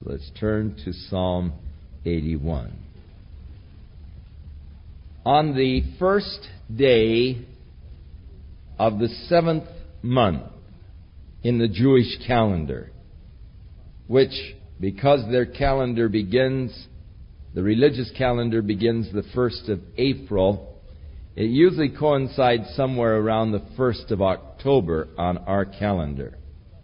Let's turn to Psalm 81. On the first day of the 7th month in the Jewish calendar, which, because their calendar begins, the religious calendar begins the 1st of April, it usually coincides somewhere around the 1st of October on our calendar.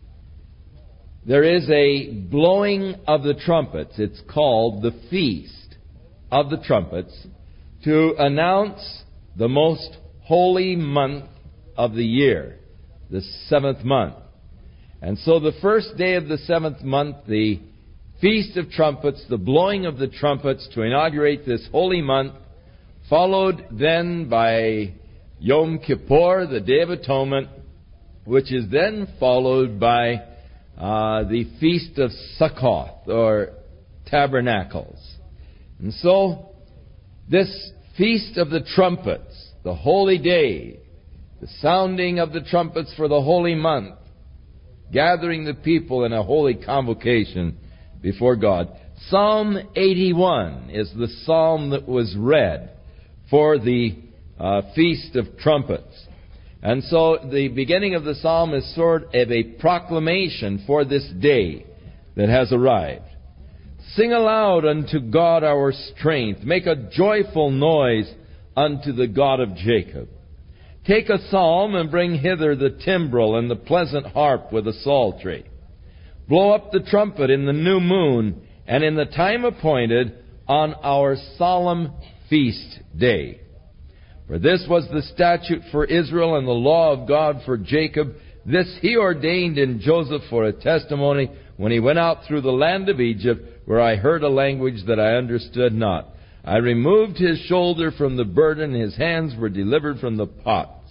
There is a blowing of the trumpets. It's called the Feast of the Trumpets, to announce the most holy month of the year, the 7th month. And so the first day of the 7th month, the Feast of Trumpets, the blowing of the trumpets to inaugurate this holy month, followed then by Yom Kippur, the Day of Atonement, which is then followed by the Feast of Succoth, or Tabernacles. And so, this Feast of the Trumpets, the holy day, the sounding of the trumpets for the holy month, gathering the people in a holy convocation before God. Psalm 81 is the psalm that was read for the Feast of Trumpets. And so the beginning of the psalm is sort of a proclamation for this day that has arrived. Sing aloud unto God our strength. Make a joyful noise unto the God of Jacob. Take a psalm and bring hither the timbrel and the pleasant harp with a psaltery. Blow up the trumpet in the new moon and in the time appointed on our solemn feast day. For this was the statute for Israel and the law of God for Jacob. This he ordained in Joseph for a testimony when he went out through the land of Egypt, where I heard a language that I understood not. I removed his shoulder from the burden, his hands were delivered from the pots.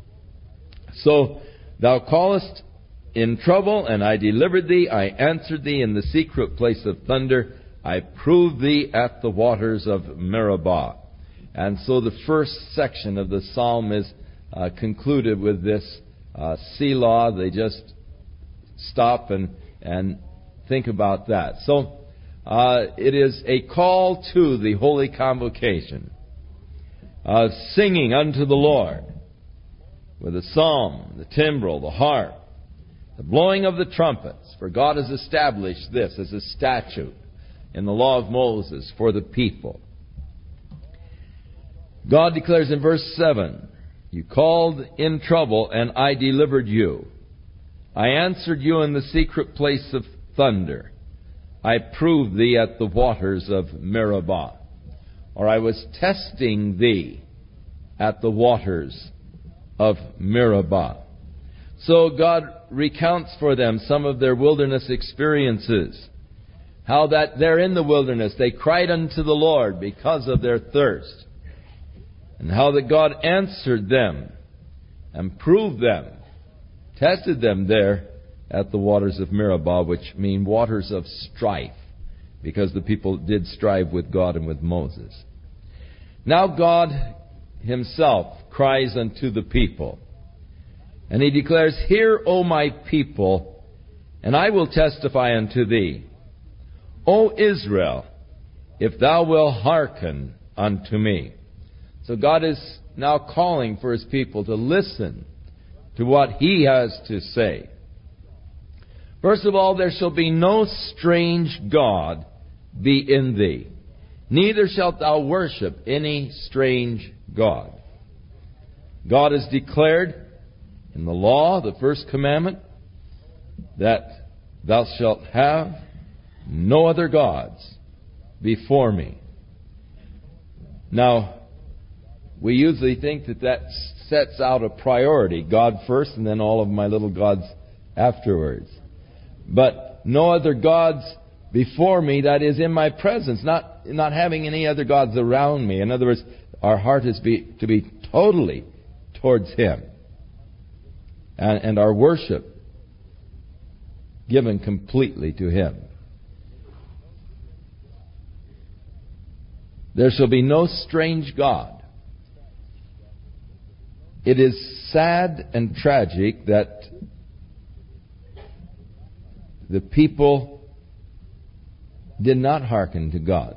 So thou callest in trouble, and I delivered thee. I answered thee in the secret place of thunder. I proved thee at the waters of Meribah. And so the first section of the psalm is concluded with this Selah. They just stop and think about that. So it is a call to the holy convocation, singing unto the Lord with a psalm, the timbrel, the harp, the blowing of the trumpets. For God has established this as a statute in the law of Moses for the people. God declares in verse 7, You called in trouble, and I delivered you. I answered you in the secret place of thunder. I proved thee at the waters of Meribah. Or I was testing thee at the waters of Meribah. So God recounts for them some of their wilderness experiences. How that they're in the wilderness, they cried unto the Lord because of their thirst. And how that God answered them and proved them, tested them there at the waters of Meribah, which mean waters of strife, because the people did strive with God and with Moses. Now God himself cries unto the people, and he declares, Hear, O my people, and I will testify unto thee. O Israel, if thou wilt hearken unto me. So God is now calling for his people to listen to what he has to say. First of all, there shall be no strange God be in thee, neither shalt thou worship any strange God. God has declared in the law, the first commandment, that thou shalt have no other gods before me. Now, we usually think that sets out a priority, God first and then all of my little gods afterwards. But no other gods before me, that is in my presence, not having any other gods around me. In other words, our heart is to be totally towards him. And our worship given completely to him. There shall be no strange God. It is sad and tragic that the people did not hearken to God,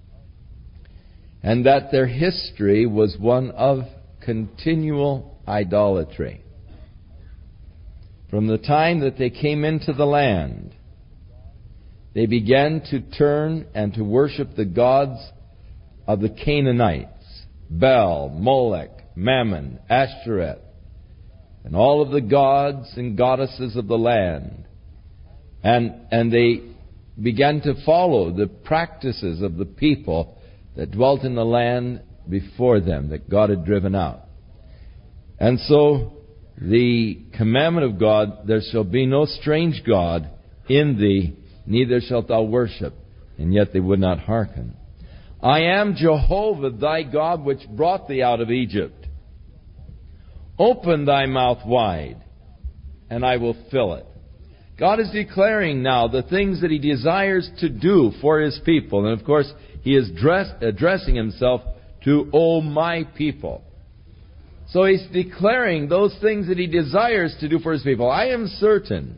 and that their history was one of continual idolatry. From the time that they came into the land, they began to turn and to worship the gods of the Canaanites, Baal, Molech, Mammon, Ashtoreth, and all of the gods and goddesses of the land. And they began to follow the practices of the people that dwelt in the land before them, that God had driven out. And so the commandment of God, there shall be no strange God in thee, neither shalt thou worship. And yet they would not hearken. I am Jehovah thy God, which brought thee out of Egypt. Open thy mouth wide, and I will fill it. God is declaring now the things that He desires to do for His people. And of course, He is addressing Himself to, O my people. So He's declaring those things that He desires to do for His people. I am certain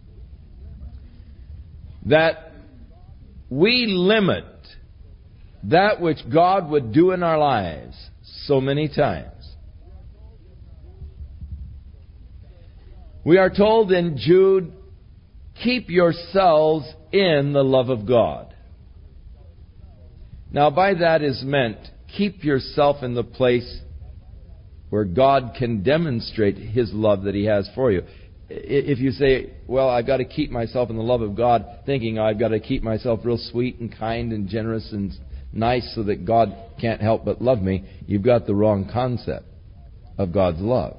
that we limit that which God would do in our lives so many times. We are told in Jude, keep yourselves in the love of God. Now by that is meant, keep yourself in the place where God can demonstrate His love that He has for you. If you say, well, I've got to keep myself in the love of God, thinking I've got to keep myself real sweet and kind and generous and nice so that God can't help but love me, you've got the wrong concept of God's love.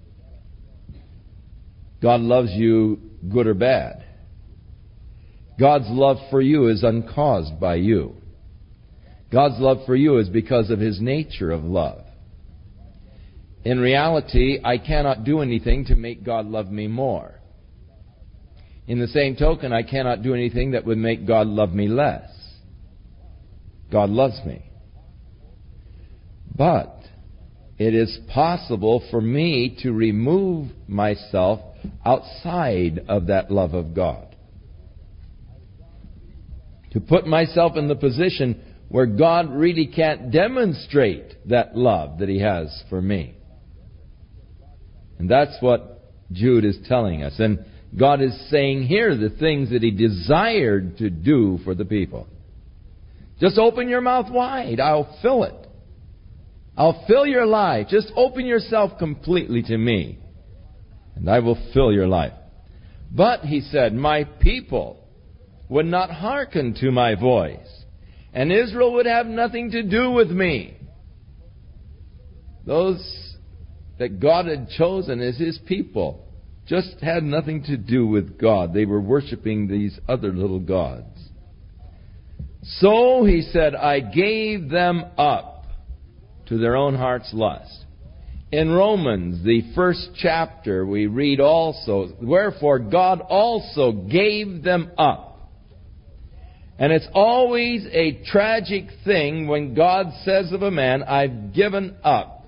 God loves you good or bad. God's love for you is uncaused by you. God's love for you is because of His nature of love. In reality, I cannot do anything to make God love me more. In the same token, I cannot do anything that would make God love me less. God loves me. But it is possible for me to remove myself outside of that love of God. To put myself in the position where God really can't demonstrate that love that He has for me. And that's what Jude is telling us. And God is saying here the things that He desired to do for the people. Just open your mouth wide. I'll fill it. I'll fill your life. Just open yourself completely to me, and I will fill your life. But, he said, my people would not hearken to my voice, and Israel would have nothing to do with me. Those that God had chosen as His people just had nothing to do with God. They were worshiping these other little gods. So, he said, I gave them up to their own heart's lust. In Romans, the 1st chapter, we read also, wherefore God also gave them up. And it's always a tragic thing when God says of a man, I've given up.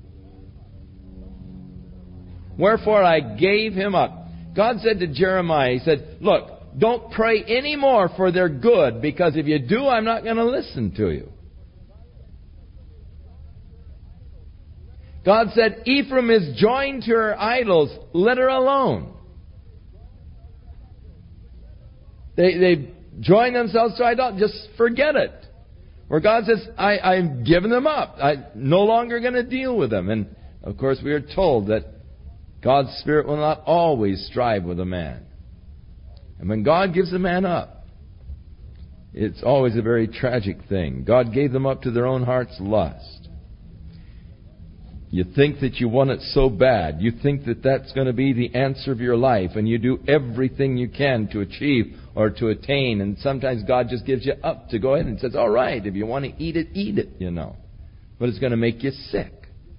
Wherefore I gave him up. God said to Jeremiah, He said, look, don't pray any more for their good, because if you do, I'm not going to listen to you. God said, Ephraim is joined to her idols. Let her alone. They join themselves to idols. Just forget it. Where God says, I've given them up. I'm no longer going to deal with them. And, of course, we are told that God's Spirit will not always strive with a man. And when God gives a man up, it's always a very tragic thing. God gave them up to their own heart's lust. You think that you want it so bad. You think that that's going to be the answer of your life. And you do everything you can to achieve or to attain. And sometimes God just gives you up to go ahead and says, all right, if you want to eat it, you know. But it's going to make you sick.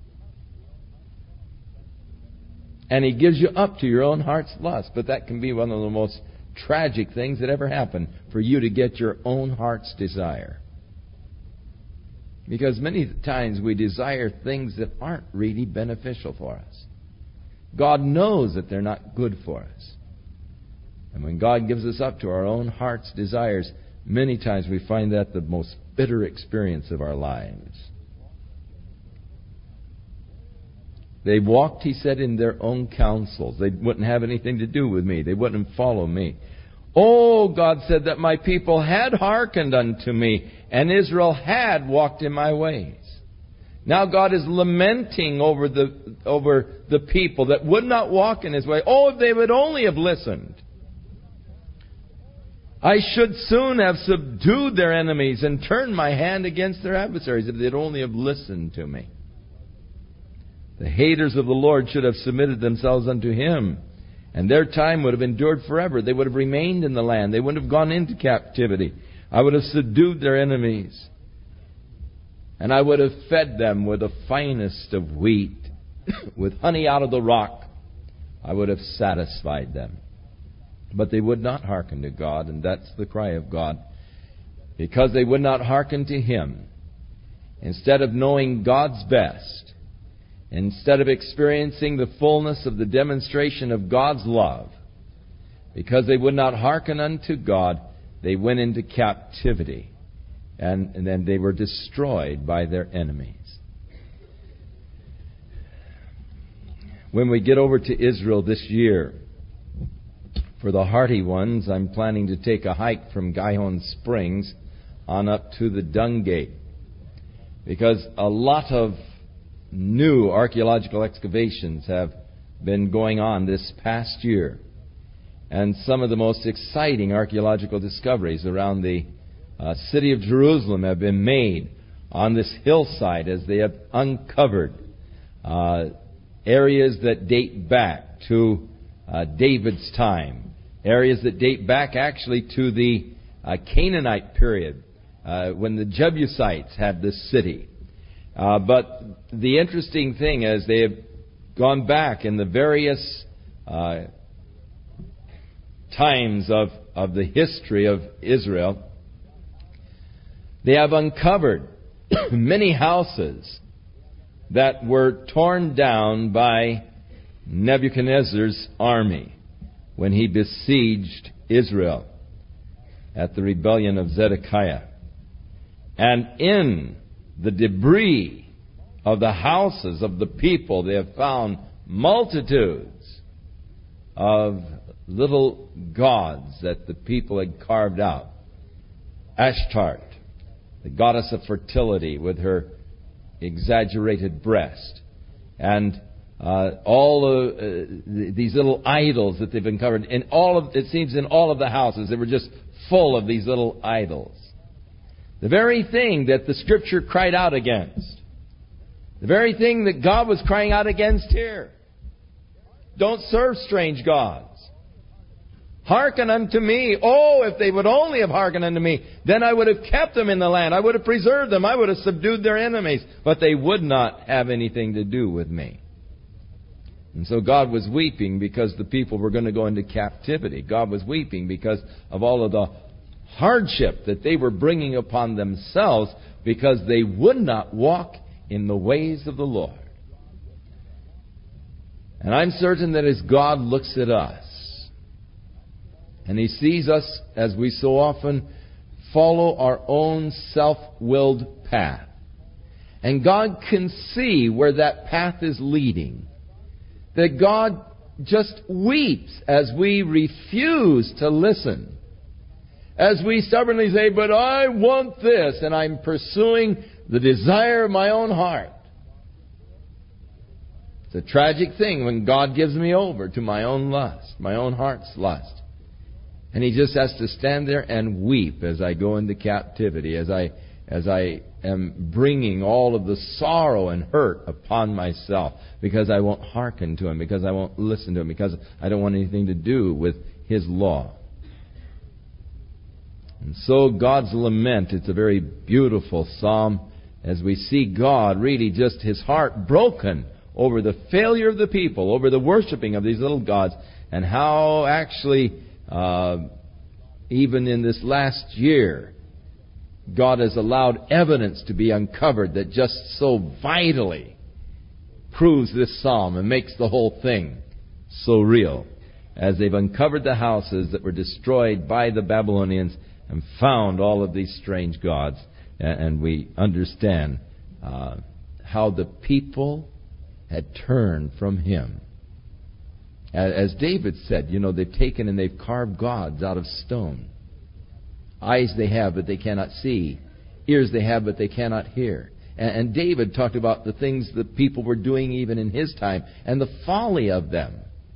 And He gives you up to your own heart's lust. But that can be one of the most tragic things that ever happen, for you to get your own heart's desire. Because many times we desire things that aren't really beneficial for us. God knows that they're not good for us. And when God gives us up to our own heart's desires, Many times we find that the most bitter experience of our lives. They walked, he said, in their own counsels. They wouldn't have anything to do with me. They wouldn't follow me. Oh, God said that my people had hearkened unto me, and Israel had walked in my ways. Now God is lamenting over the people that would not walk in His way. Oh, if they would only have listened. I should soon have subdued their enemies and turned my hand against their adversaries if they'd only have listened to me. The haters of the Lord should have submitted themselves unto Him, and their time would have endured forever. They would have remained in the land. They wouldn't have gone into captivity. I would have subdued their enemies, and I would have fed them with the finest of wheat, with honey out of the rock. I would have satisfied them. But they would not hearken to God, and that's the cry of God. Because they would not hearken to Him, instead of knowing God's best, instead of experiencing the fullness of the demonstration of God's love, because they would not hearken unto God, they went into captivity, and then they were destroyed by their enemies. When we get over to Israel this year, for the hearty ones, I'm planning to take a hike from Gihon Springs on up to the Dung Gate, because a lot of new archaeological excavations have been going on this past year, and some of the most exciting archaeological discoveries around the city of Jerusalem have been made on this hillside as they have uncovered areas that date back to David's time. Areas that date back actually to the Canaanite period, when the Jebusites had this city. But the interesting thing is they have gone back in the various times of the history of Israel. They have uncovered many houses that were torn down by Nebuchadnezzar's army when he besieged Israel at the rebellion of Zedekiah. And in the debris of the houses of the people, they have found multitudes of little gods that the people had carved out. Ashtart, the goddess of fertility with her exaggerated breast, and all these little idols that they've uncovered. It seems in all of the houses, they were just full of these little idols. The very thing that the Scripture cried out against. The very thing that God was crying out against here. Don't serve strange gods. Hearken unto me. Oh, if they would only have hearkened unto me, then I would have kept them in the land. I would have preserved them. I would have subdued their enemies. But they would not have anything to do with me. And so God was weeping because the people were going to go into captivity. God was weeping because of all of the hardship that they were bringing upon themselves because they would not walk in the ways of the Lord. And I'm certain that as God looks at us, and He sees us as we so often follow our own self-willed path, and God can see where that path is leading, that God just weeps as we refuse to listen. As we stubbornly say, but I want this, and I'm pursuing the desire of my own heart. It's a tragic thing when God gives me over to my own lust, my own heart's lust. And He just has to stand there and weep as I go into captivity, as I am bringing all of the sorrow and hurt upon myself because I won't hearken to Him, because I won't listen to Him, because I don't want anything to do with His law. And so God's lament, it's a very beautiful psalm as we see God really just His heart broken over the failure of the people, over the worshiping of these little gods, and how actually even in this last year God has allowed evidence to be uncovered that just so vitally proves this psalm and makes the whole thing so real, as they've uncovered the houses that were destroyed by the Babylonians and found all of these strange gods. And we understand how the people had turned from Him. As David said, they've taken and they've carved gods out of stone. Eyes they have, but they cannot see. Ears they have, but they cannot hear. And David talked about the things that people were doing even in his time and the folly of them.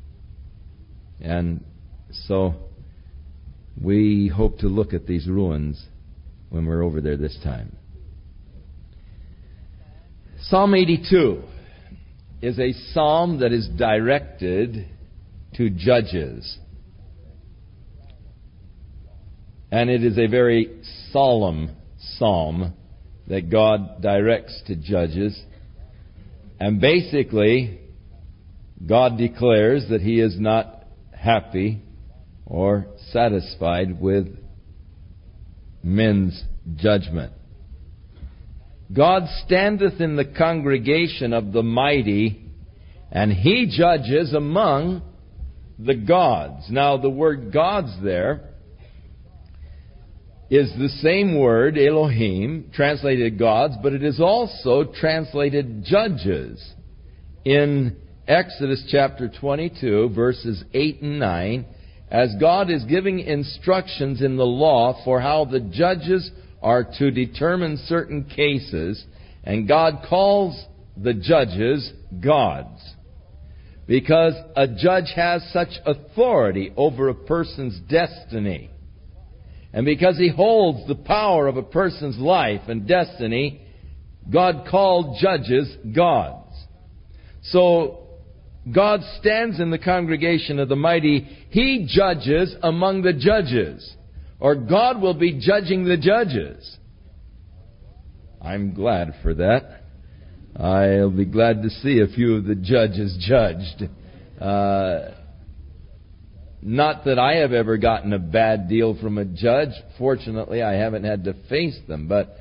And so we hope to look at these ruins when we're over there this time. Psalm 82 is a psalm that is directed to judges. And it is a very solemn psalm that God directs to judges. And basically, God declares that He is not happy or satisfied with men's judgment. God standeth in the congregation of the mighty, and He judges among the gods. Now, the word gods there is the same word, Elohim, translated gods, but it is also translated judges. In Exodus chapter 22, verses 8 and 9, as God is giving instructions in the law for how the judges are to determine certain cases, and God calls the judges gods, because a judge has such authority over a person's destiny. And because he holds the power of a person's life and destiny, God called judges gods. So, God stands in the congregation of the mighty. He judges among the judges. Or God will be judging the judges. I'm glad for that. I'll be glad to see a few of the judges judged. Not that I have ever gotten a bad deal from a judge. Fortunately, I haven't had to face them. But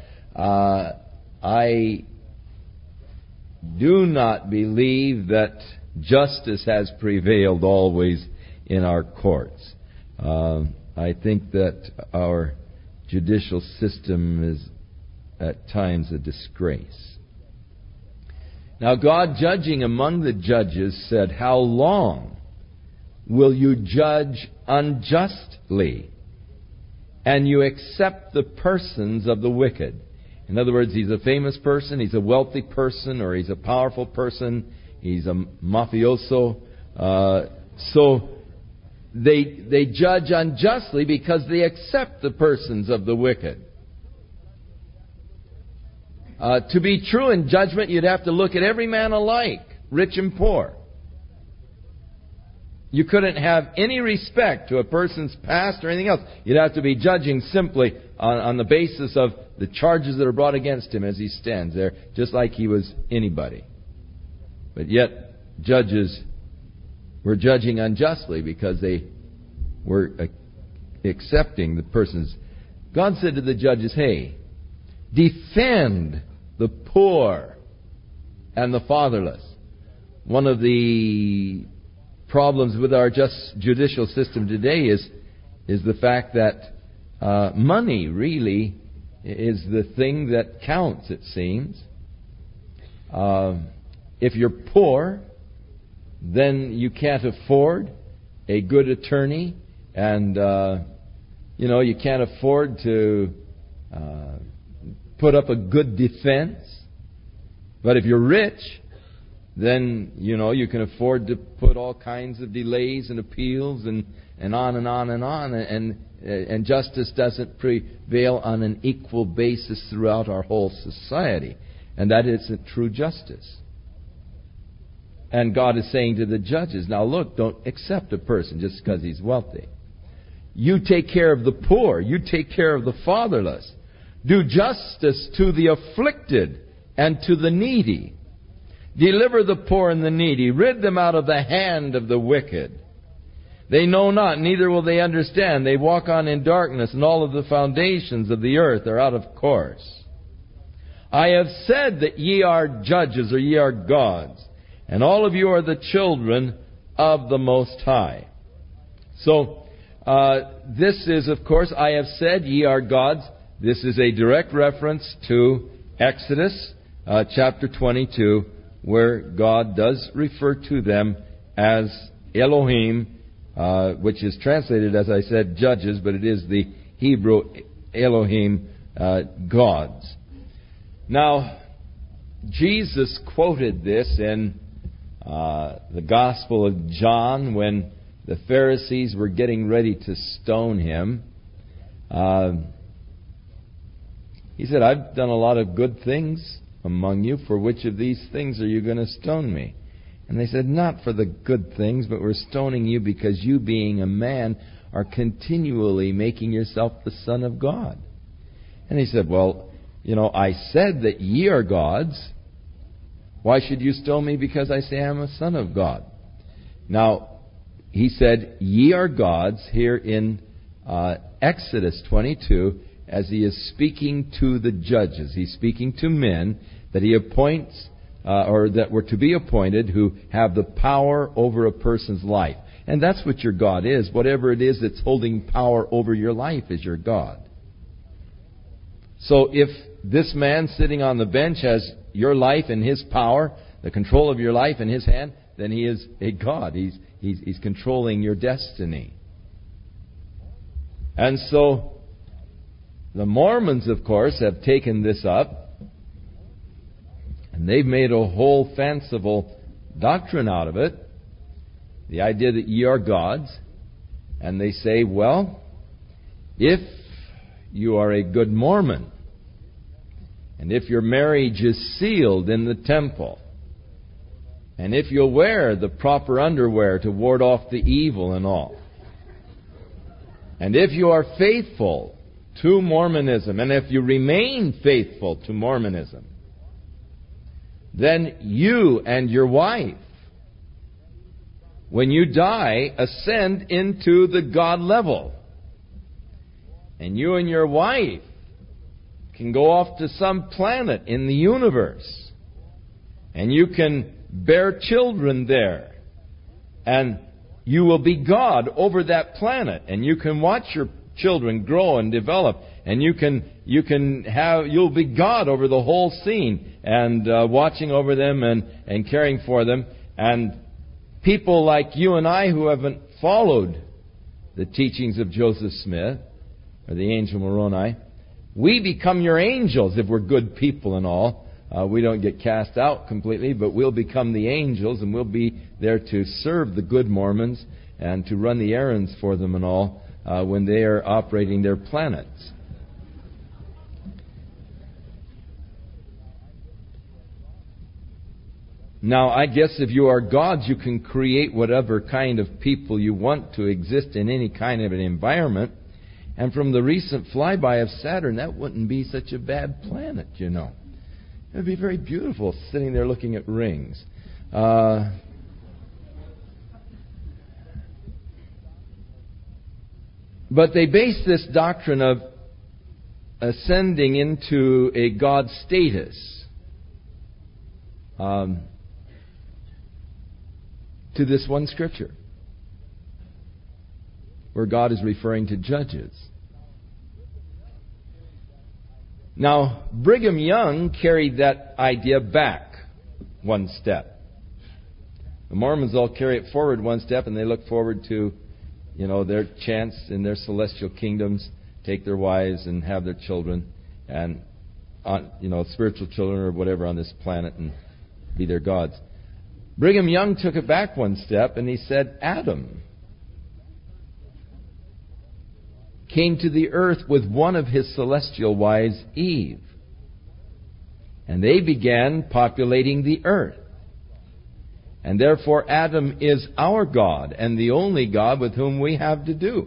I do not believe that justice has prevailed always in our courts. I think that our judicial system is at times a disgrace. Now, God, judging among the judges, said, "How long will you judge unjustly, and you accept the persons of the wicked?" In other words, he's a famous person, he's a wealthy person, or he's a powerful person, he's a mafioso. So they judge unjustly because they accept the persons of the wicked. To be true in judgment, you'd have to look at every man alike, rich and poor. You couldn't have any respect to a person's past or anything else. You'd have to be judging simply on the basis of the charges that are brought against him as he stands there, just like he was anybody. But yet, judges were judging unjustly because they were accepting the persons. God said to the judges, "Hey, defend the poor and the fatherless." One of the problems with our judicial system today is the fact that money really is the thing that counts, it seems. If you're poor, then you can't afford a good attorney, and you can't afford to put up a good defense. But if you're rich, then you can afford to put all kinds of delays and appeals and on and on and on, and justice doesn't prevail on an equal basis throughout our whole society, and that isn't true justice. And God is saying to the judges, now look, don't accept a person just because he's wealthy. You take care of the poor. You take care of the fatherless. Do justice to the afflicted and to the needy. Deliver the poor and the needy. Rid them out of the hand of the wicked. They know not, neither will they understand. They walk on in darkness, and all of the foundations of the earth are out of course. I have said that ye are judges, or ye are gods, and all of you are the children of the Most High. So, this is, of course, I have said, ye are gods. This is a direct reference to Exodus chapter 22, where God does refer to them as Elohim, which is translated, as I said, judges, but it is the Hebrew Elohim, gods. Now, Jesus quoted this in the Gospel of John when the Pharisees were getting ready to stone him. He said, I've done a lot of good things among you. For which of these things are you going to stone me? And they said, not for the good things, but we're stoning you because you, being a man, are continually making yourself the Son of God. And he said, well, I said that ye are gods. Why should you stone me because I say I'm a son of God? Now, he said, ye are gods here in Exodus 22, as he is speaking to the judges. He's speaking to men that he appoints, or that were to be appointed, who have the power over a person's life. And that's what your God is. Whatever it is that's holding power over your life is your God. So if this man sitting on the bench has your life in his power, the control of your life in his hand, then he is a God. He's controlling your destiny. And so the Mormons, of course, have taken this up, and they've made a whole fanciful doctrine out of it. The idea that ye are gods. And they say, well, if you are a good Mormon, and if your marriage is sealed in the temple, and if you'll wear the proper underwear to ward off the evil and all, and if you are faithful to Mormonism, and if you remain faithful to Mormonism, then you and your wife, when you die, ascend into the God level. And you and your wife can go off to some planet in the universe. And you can bear children there. And you will be God over that planet. And you can watch your children grow and develop. And you'll be God over the whole scene. And watching over them and caring for them. And people like you and I who haven't followed the teachings of Joseph Smith, or the angel Moroni, we become your angels if we're good people and all. We don't get cast out completely, but we'll become the angels, and we'll be there to serve the good Mormons and to run the errands for them and all when they are operating their planets. Now, I guess if you are gods, you can create whatever kind of people you want to exist in any kind of an environment. And from the recent flyby of Saturn, that wouldn't be such a bad planet, you know. It would be very beautiful sitting there looking at rings. But they base this doctrine of ascending into a God status to this one scripture, where God is referring to judges. Now, Brigham Young carried that idea back one step. The Mormons all carry it forward one step, and they look forward to, their chance in their celestial kingdoms, take their wives and have their children, and, spiritual children or whatever on this planet, and be their gods. Brigham Young took it back one step, and he said Adam came to the earth with one of his celestial wives, Eve. And they began populating the earth. And therefore Adam is our God and the only God with whom we have to do.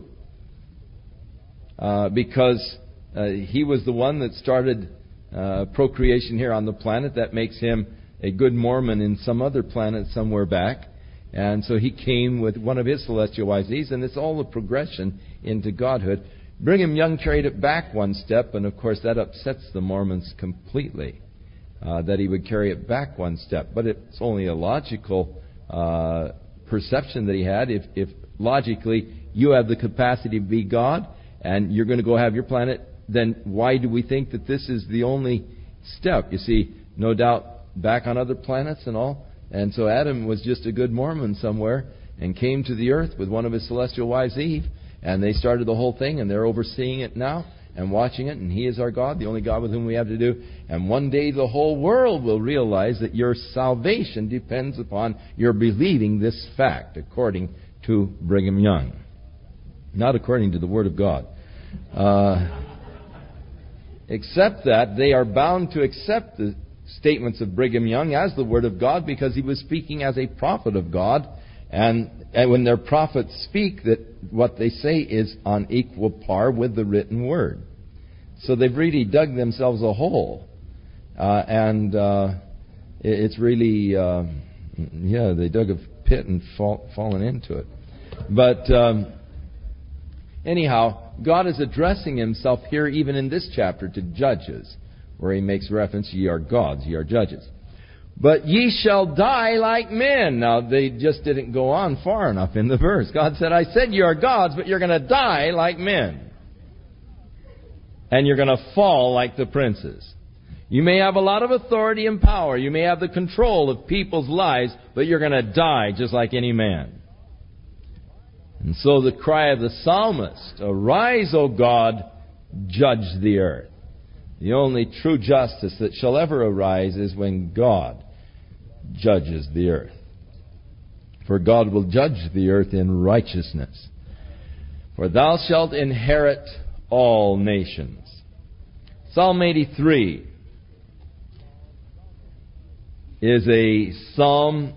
Because he was the one that started procreation here on the planet. That makes him a good Mormon in some other planet somewhere back. And so he came with one of his celestial wives, and it's all a progression into godhood. Brigham Young carried it back one step, and of course that upsets the Mormons completely, that he would carry it back one step. But it's only a logical perception that he had. If logically you have the capacity to be God, and you're going to go have your planet, then why do we think that this is the only step? You see, no doubt back on other planets and all. And so Adam was just a good Mormon somewhere and came to the earth with one of his celestial wives, Eve, and they started the whole thing, and they're overseeing it now and watching it, and He is our God, the only God with whom we have to do. And one day the whole world will realize that your salvation depends upon your believing this fact, according to Brigham Young. Not according to the Word of God. Except that they are bound to accept the statements of Brigham Young as the Word of God, because he was speaking as a prophet of God. And when their prophets speak, that what they say is on equal par with the written Word. So they've really dug themselves a hole. It's really, they dug a pit and fallen into it. But anyhow, God is addressing Himself here, even in this chapter, to judges, where He makes reference, ye are gods, ye are judges. But ye shall die like men. Now, they just didn't go on far enough in the verse. God said, I said you are gods, but you're going to die like men. And you're going to fall like the princes. You may have a lot of authority and power. You may have the control of people's lives, but you're going to die just like any man. And so the cry of the psalmist, arise, O God, judge the earth. The only true justice that shall ever arise is when God judges the earth. For God will judge the earth in righteousness. For thou shalt inherit all nations. Psalm 83 is a psalm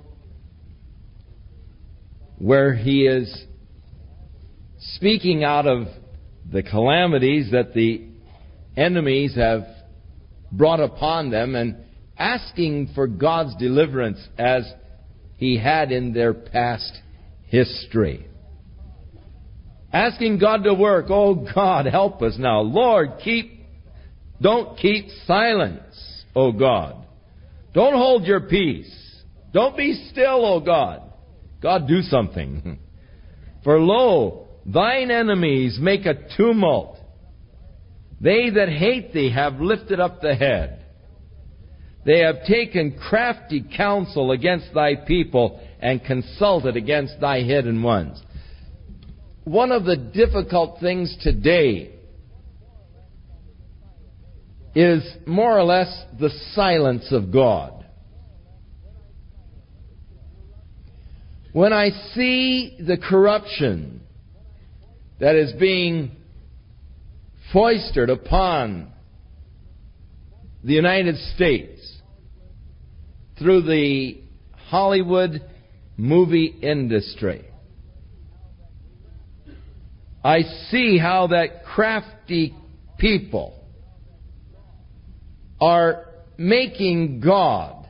where he is speaking out of the calamities that the enemies have brought upon them and asking for God's deliverance as He had in their past history. Asking God to work. Oh God, help us now. Lord, don't keep silence, oh God. Don't hold your peace. Don't be still, oh God. God, do something. For lo, thine enemies make a tumult. They that hate thee have lifted up the head. They have taken crafty counsel against thy people and consulted against thy hidden ones. One of the difficult things today is more or less the silence of God. When I see the corruption that is being foisted upon the United States through the Hollywood movie industry, I see how that crafty people are making God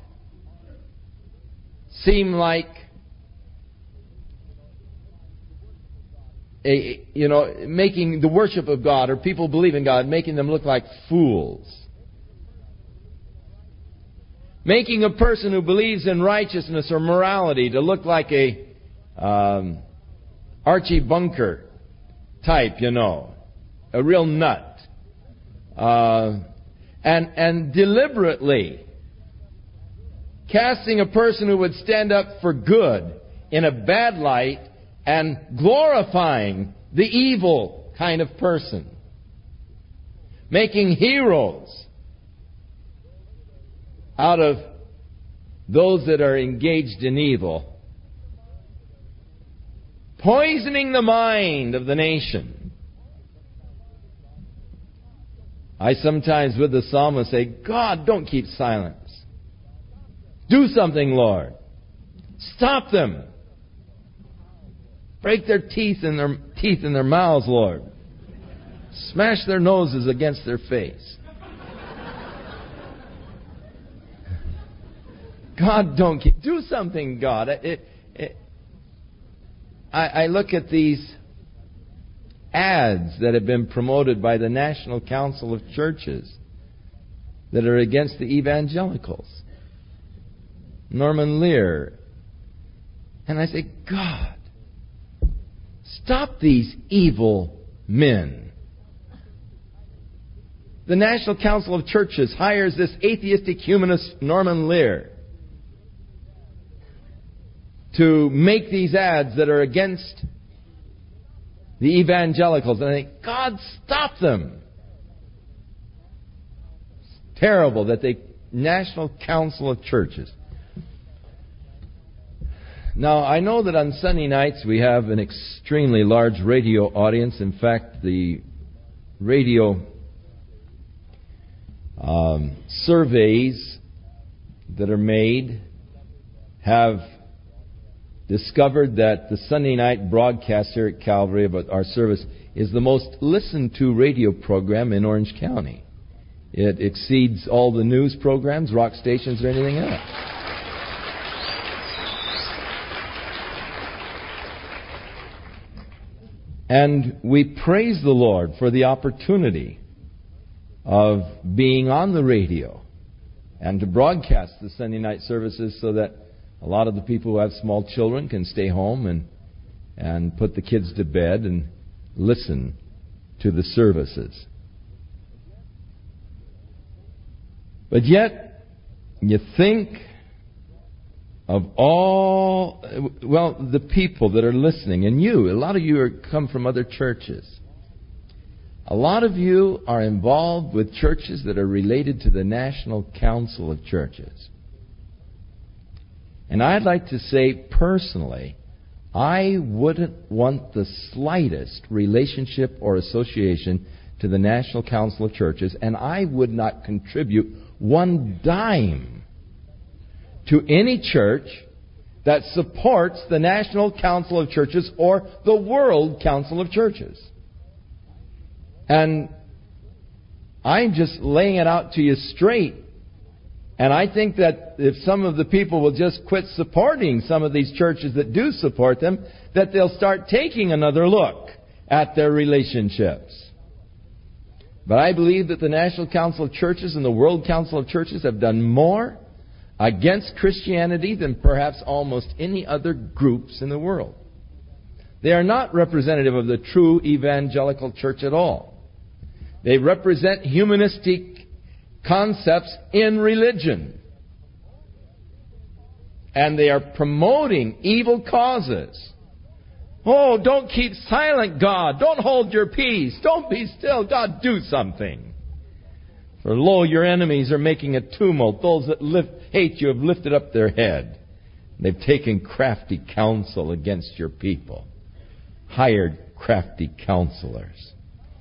seem like making the worship of God, or people believe in God, making them look like fools. Making a person who believes in righteousness or morality to look like a Archie Bunker type, a real nut. And deliberately casting a person who would stand up for good in a bad light and glorifying the evil kind of person. Making heroes out of those that are engaged in evil. Poisoning the mind of the nation. I sometimes with the psalmist say, God, don't keep silence. Do something, Lord. Stop them. Break their teeth in their mouths, Lord. Smash their noses against their face. God, don't keep... Do something, God. I look at these ads that have been promoted by the National Council of Churches that are against the evangelicals. Norman Lear. And I say, God, Stop these evil men. The National Council of Churches hires this atheistic humanist Norman Lear to make these ads that are against the evangelicals. And I think, God, stop them. It's terrible that the National Council of Churches. Now, I know that on Sunday nights we have an extremely large radio audience. In fact, the radio surveys that are made have discovered that the Sunday night broadcast here at Calvary about our service is the most listened to radio program in Orange County. It exceeds all the news programs, rock stations, or anything else. And we praise the Lord for the opportunity of being on the radio and to broadcast the Sunday night services so that a lot of the people who have small children can stay home and put the kids to bed and listen to the services. But yet, you think of all, the people that are listening, and you, a lot of you come from other churches. A lot of you are involved with churches that are related to the National Council of Churches. And I'd like to say personally, I wouldn't want the slightest relationship or association to the National Council of Churches, and I would not contribute one dime to any church that supports the National Council of Churches or the World Council of Churches. And I'm just laying it out to you straight. And I think that if some of the people will just quit supporting some of these churches that do support them, that they'll start taking another look at their relationships. But I believe that the National Council of Churches and the World Council of Churches have done more against Christianity than perhaps almost any other groups in the world. They are not representative of the true evangelical church at all. They represent humanistic concepts in religion. And they are promoting evil causes. Oh, don't keep silent, God. Don't hold your peace. Don't be still. God, do something. For lo, your enemies are making a tumult. Those that hate you have lifted up their head. They've taken crafty counsel against your people. Hired crafty counselors.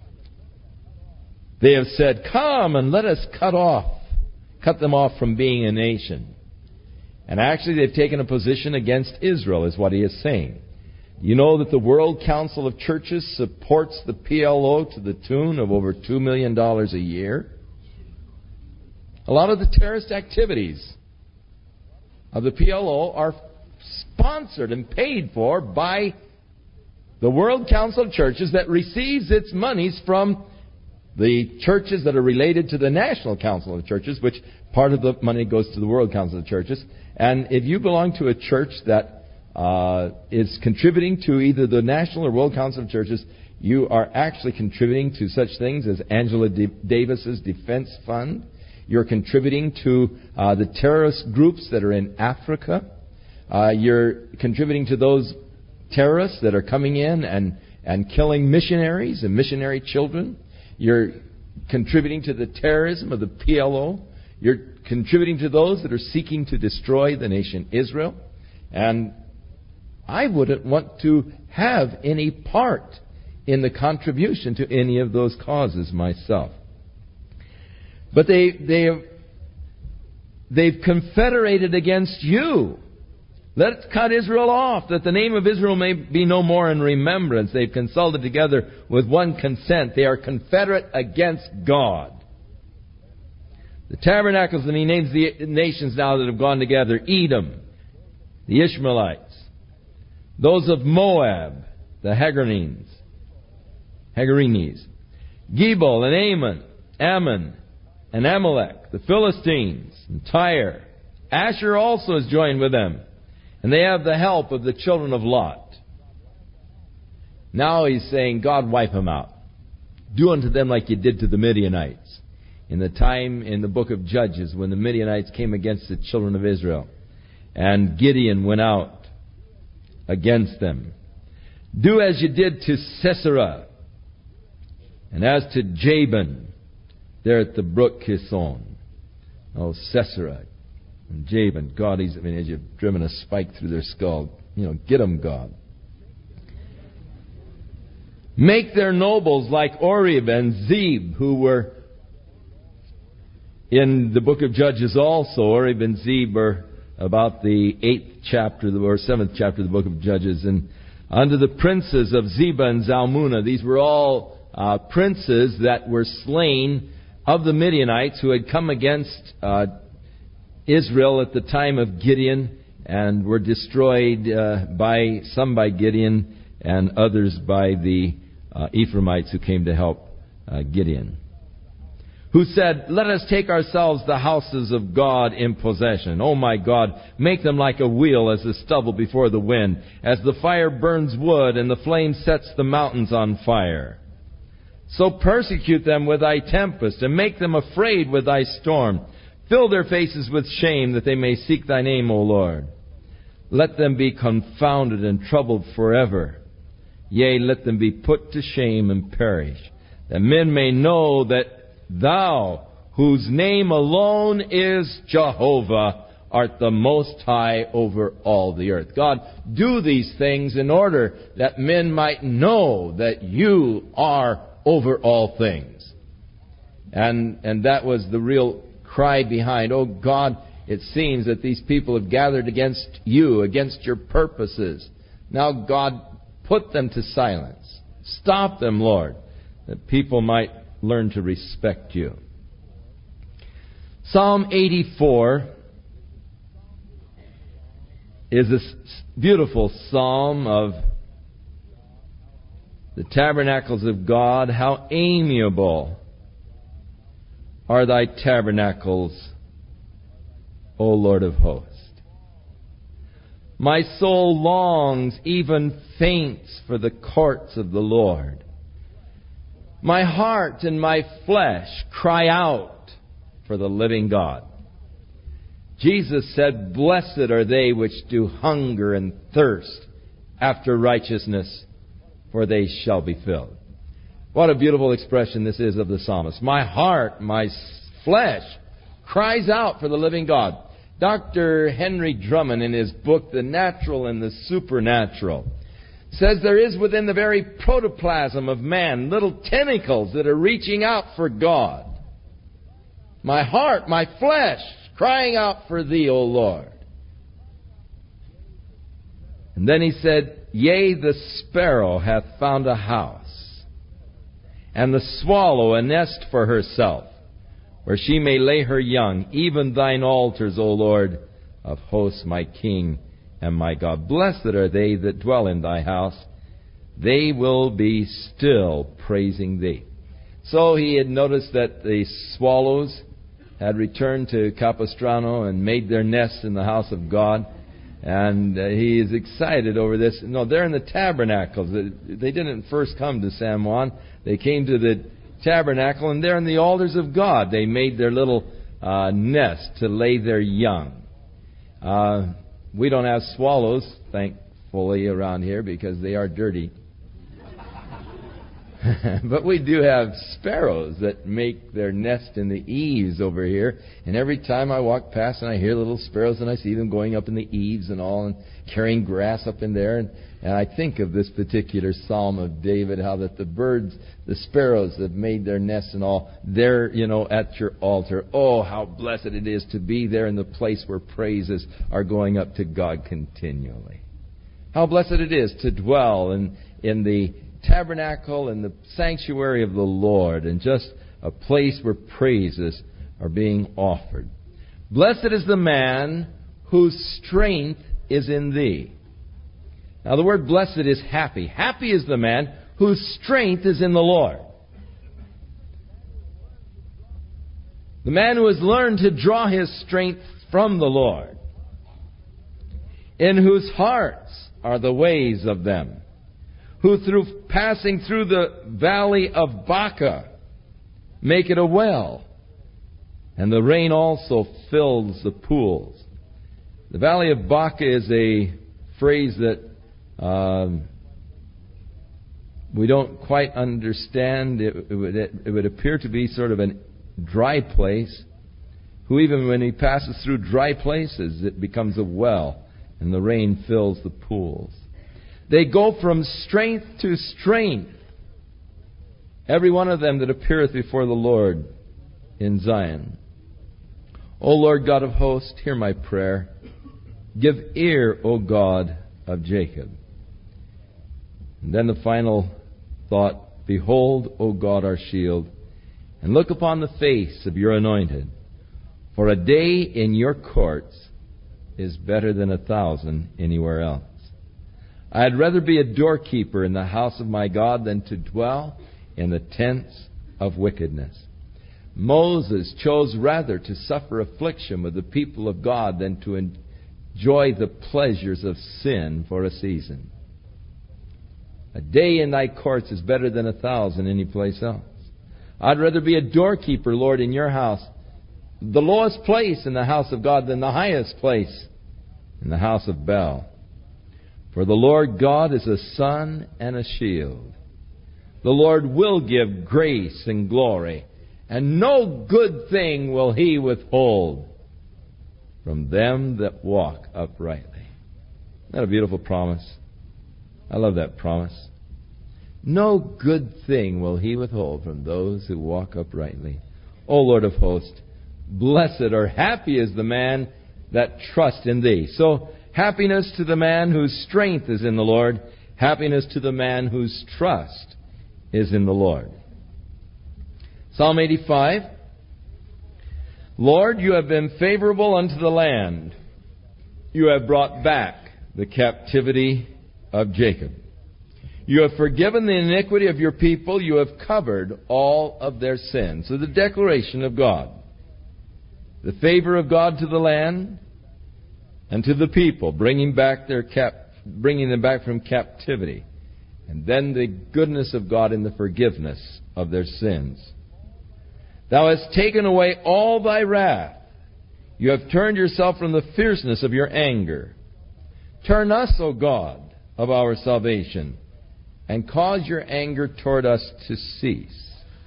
They have said, come and let us cut them off from being a nation. And actually they've taken a position against Israel, is what he is saying. You know that the World Council of Churches supports the PLO to the tune of over $2 million a year. A lot of the terrorist activities of the PLO are sponsored and paid for by the World Council of Churches that receives its monies from the churches that are related to the National Council of Churches, which part of the money goes to the World Council of Churches. And if you belong to a church that is contributing to either the National or World Council of Churches, you are actually contributing to such things as Angela Davis's Defense Fund. You're contributing to the terrorist groups that are in Africa. You're contributing to those terrorists that are coming in and killing missionaries and missionary children. You're contributing to the terrorism of the PLO. You're contributing to those that are seeking to destroy the nation Israel. And I wouldn't want to have any part in the contribution to any of those causes myself. But they've confederated against you. Let's cut Israel off, that the name of Israel may be no more in remembrance. They've consulted together with one consent. They are confederate against God. The tabernacles, and he names the nations now that have gone together: Edom, the Ishmaelites, those of Moab, the Hagarenes, Gebal and Ammon, and Amalek, the Philistines, and Tyre. Asher also is joined with them, and they have the help of the children of Lot. Now he's saying, God, wipe them out. Do unto them like you did to the Midianites in the time in the book of Judges when the Midianites came against the children of Israel. And Gideon went out against them. Do as you did to Sisera and as to Jabin there at the brook Kison. Oh, Sisera and Jabin. God, as you've driven a spike through their skull. Get them, God. Make their nobles like Oreb and Zeb, who were in the book of Judges also. Oreb and Zeb are about the 8th chapter or 7th chapter of the book of Judges. And under the princes of Zebah and Zalmunna, these were all princes that were slain of the Midianites who had come against Israel at the time of Gideon and were destroyed by Gideon and others by the Ephraimites who came to help Gideon. Who said, let us take ourselves the houses of God in possession. Oh my God, make them like a wheel as the stubble before the wind, as the fire burns wood and the flame sets the mountains on fire. So persecute them with thy tempest and make them afraid with thy storm. Fill their faces with shame that they may seek thy name, O Lord. Let them be confounded and troubled forever. Yea, let them be put to shame and perish, that men may know that thou, whose name alone is Jehovah, art the Most High over all the earth. God, do these things in order that men might know that you are over all things. And that was the real cry behind, oh God, it seems that these people have gathered against you, against your purposes. Now, God, put them to silence. Stop them, Lord, that people might learn to respect you. Psalm 84 is a beautiful psalm of the tabernacles of God. How amiable are thy tabernacles, O Lord of hosts. My soul longs, even faints, for the courts of the Lord. My heart and my flesh cry out for the living God. Jesus said, blessed are they which do hunger and thirst after righteousness, for they shall be filled. What a beautiful expression this is of the psalmist. My heart, my flesh cries out for the living God. Dr. Henry Drummond, in his book, The Natural and the Supernatural, says there is within the very protoplasm of man little tentacles that are reaching out for God. My heart, my flesh, crying out for thee, O Lord. And then he said, yea, the sparrow hath found a house, and the swallow a nest for herself, where she may lay her young, even thine altars, O Lord of hosts, my King and my God. Blessed are they that dwell in thy house. They will be still praising thee. So he had noticed that the swallows had returned to Capistrano and made their nests in the house of God. And he is excited over this. No, they're in the tabernacles. They didn't first come to San Juan. They came to the tabernacle, and they're in the altars of God. They made their little nest to lay their young. We don't have swallows, thankfully, around here because they are dirty. But we do have sparrows that make their nest in the eaves over here. And every time I walk past and I hear little sparrows and I see them going up in the eaves and all and carrying grass up in there. And I think of this particular Psalm of David, how that the birds, the sparrows have made their nests and all there, at your altar. Oh, how blessed it is to be there in the place where praises are going up to God continually. How blessed it is to dwell in the tabernacle and the sanctuary of the Lord, and just a place where praises are being offered. Blessed is the man whose strength is in thee. Now the word blessed is happy. Happy is the man whose strength is in the Lord. The man who has learned to draw his strength from the Lord, in whose hearts are the ways of them who through passing through the valley of Baca make it a well, and the rain also fills the pools. The valley of Baca is a phrase that we don't quite understand. It would appear to be sort of a dry place, who even when he passes through dry places, it becomes a well, and the rain fills the pools. They go from strength to strength, every one of them that appeareth before the Lord in Zion. O Lord God of hosts, hear my prayer. Give ear, O God of Jacob. And then the final thought, behold, O God, our shield, and look upon the face of your anointed. For a day in your courts is better than 1,000 anywhere else. I'd rather be a doorkeeper in the house of my God than to dwell in the tents of wickedness. Moses chose rather to suffer affliction with the people of God than to enjoy the pleasures of sin for a season. A day in thy courts is better than 1,000 any place else. I'd rather be a doorkeeper, Lord, in your house, the lowest place in the house of God, than the highest place in the house of Baal. For the Lord God is a sun and a shield. The Lord will give grace and glory, and no good thing will He withhold from them that walk uprightly. Isn't that a beautiful promise? I love that promise. No good thing will He withhold from those who walk uprightly. O Lord of hosts, blessed or happy is the man that trusts in Thee. So, happiness to the man whose strength is in the Lord. Happiness to the man whose trust is in the Lord. Psalm 85. Lord, you have been favorable unto the land. You have brought back the captivity of Jacob. You have forgiven the iniquity of your people. You have covered all of their sins. So the declaration of God. The favor of God to the land and to the people, bringing them back from captivity. And then the goodness of God in the forgiveness of their sins. Thou hast taken away all thy wrath. You have turned yourself from the fierceness of your anger. Turn us, O God, of our salvation, and cause your anger toward us to cease.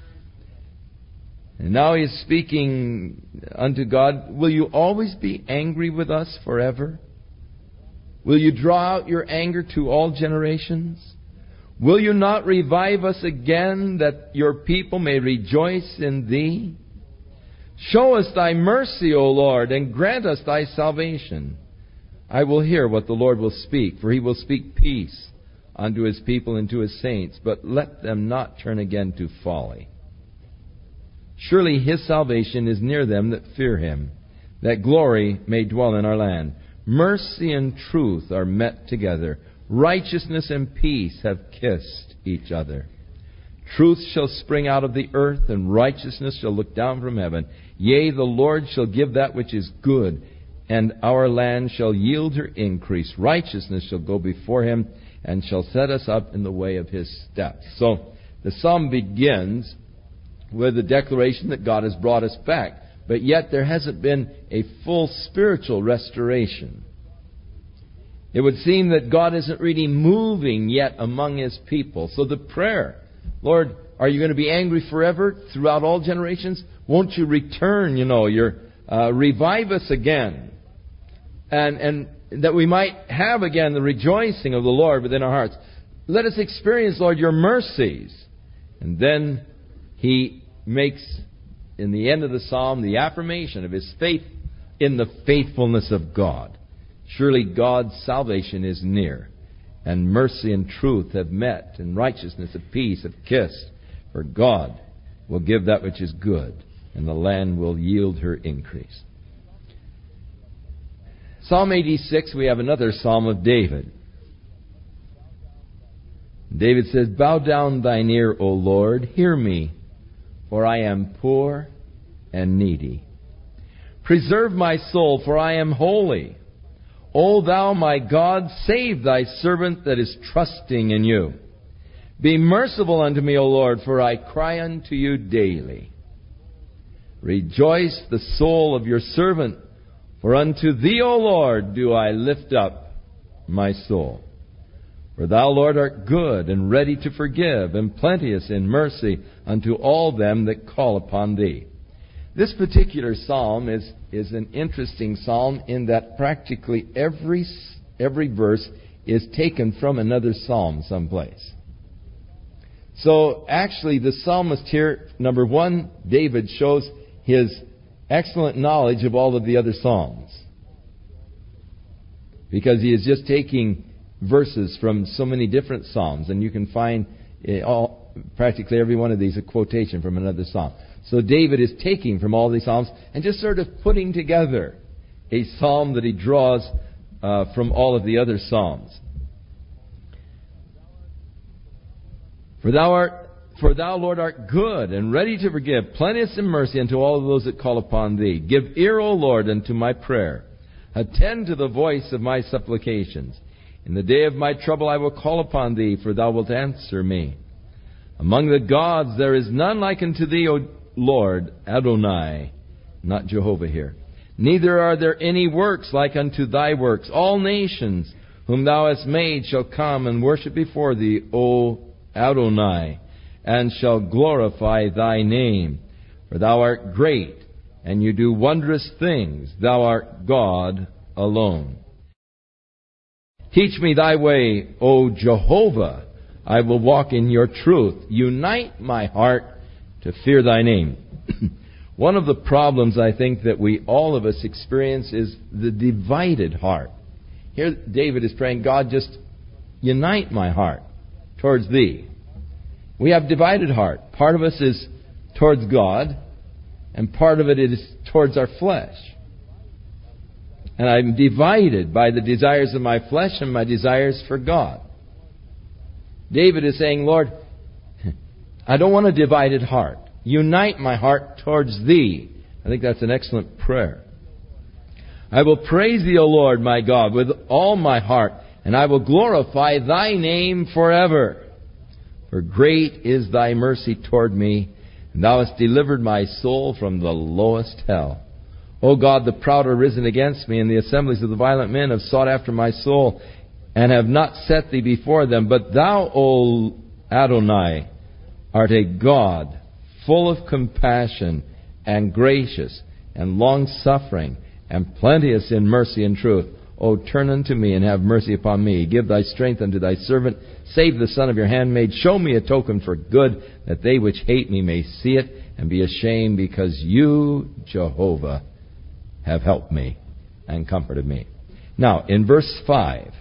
And now he is speaking unto God. Will you always be angry with us forever? Will you draw out your anger to all generations? Will you not revive us again, that your people may rejoice in Thee? Show us Thy mercy, O Lord, and grant us Thy salvation. I will hear what the Lord will speak, for He will speak peace unto His people and to His saints, but let them not turn again to folly. Surely His salvation is near them that fear Him, that glory may dwell in our land. Mercy and truth are met together. Righteousness and peace have kissed each other. Truth shall spring out of the earth, and righteousness shall look down from heaven. Yea, the Lord shall give that which is good, and our land shall yield her increase. Righteousness shall go before Him, and shall set us up in the way of His steps. So the psalm begins with the declaration that God has brought us back. But yet there hasn't been a full spiritual restoration. It would seem that God isn't really moving yet among His people. So the prayer, Lord, are you going to be angry forever throughout all generations? Won't you return, revive us again? And that we might have again the rejoicing of the Lord within our hearts. Let us experience, Lord, your mercies. And then he makes, in the end of the psalm, the affirmation of his faith in the faithfulness of God. Surely God's salvation is near, and mercy and truth have met, and righteousness and peace have kissed. For God will give that which is good, and the land will yield her increase. Psalm 86, we have another psalm of David. David says, Bow down thine ear, O Lord, hear me, for I am poor and needy. Preserve my soul, for I am holy. O thou my God, save thy servant that is trusting in you. Be merciful unto me, O Lord, for I cry unto you daily. Rejoice the soul of your servant, for unto thee, O Lord, do I lift up my soul. For thou, Lord, art good and ready to forgive, and plenteous in mercy unto all them that call upon thee. This particular psalm is an interesting psalm in that practically every verse is taken from another psalm someplace. So actually the psalmist here, number one, David, shows his excellent knowledge of all of the other psalms, because he is just taking verses from so many different psalms, and you can find practically every one of these a quotation from another psalm. So David is taking from all these psalms and just sort of putting together a psalm that he draws from all of the other psalms. For thou, Lord, art good and ready to forgive, plenteous in mercy unto all of those that call upon thee. Give ear, O Lord, unto my prayer. Attend to the voice of my supplications. In the day of my trouble I will call upon thee, for thou wilt answer me. Among the gods there is none like unto thee, O Lord, Adonai, not Jehovah here. Neither are there any works like unto thy works. All nations whom thou hast made shall come and worship before thee, O Adonai, and shall glorify thy name. For thou art great, and you do wondrous things. Thou art God alone. Teach me thy way, O Jehovah. I will walk in your truth. Unite my heart to fear thy name. One of the problems I think that all of us experience is the divided heart. Here David is praying, God, just unite my heart towards thee. We have divided heart. Part of us is towards God, and part of it is towards our flesh. And I'm divided by the desires of my flesh and my desires for God. David is saying, Lord, I don't want a divided heart. Unite my heart towards thee. I think that's an excellent prayer. I will praise thee, O Lord, my God, with all my heart, and I will glorify thy name forever. For great is thy mercy toward me, and thou hast delivered my soul from the lowest hell. O God, the proud are risen against me, and the assemblies of the violent men have sought after my soul, and have not set thee before them. But thou, O Adonai, art a God full of compassion and gracious and long-suffering and plenteous in mercy and truth. O turn unto me and have mercy upon me. Give thy strength unto thy servant. Save the son of your handmaid. Show me a token for good, that they which hate me may see it and be ashamed, because you, Jehovah, have helped me and comforted me. Now, in verse 5,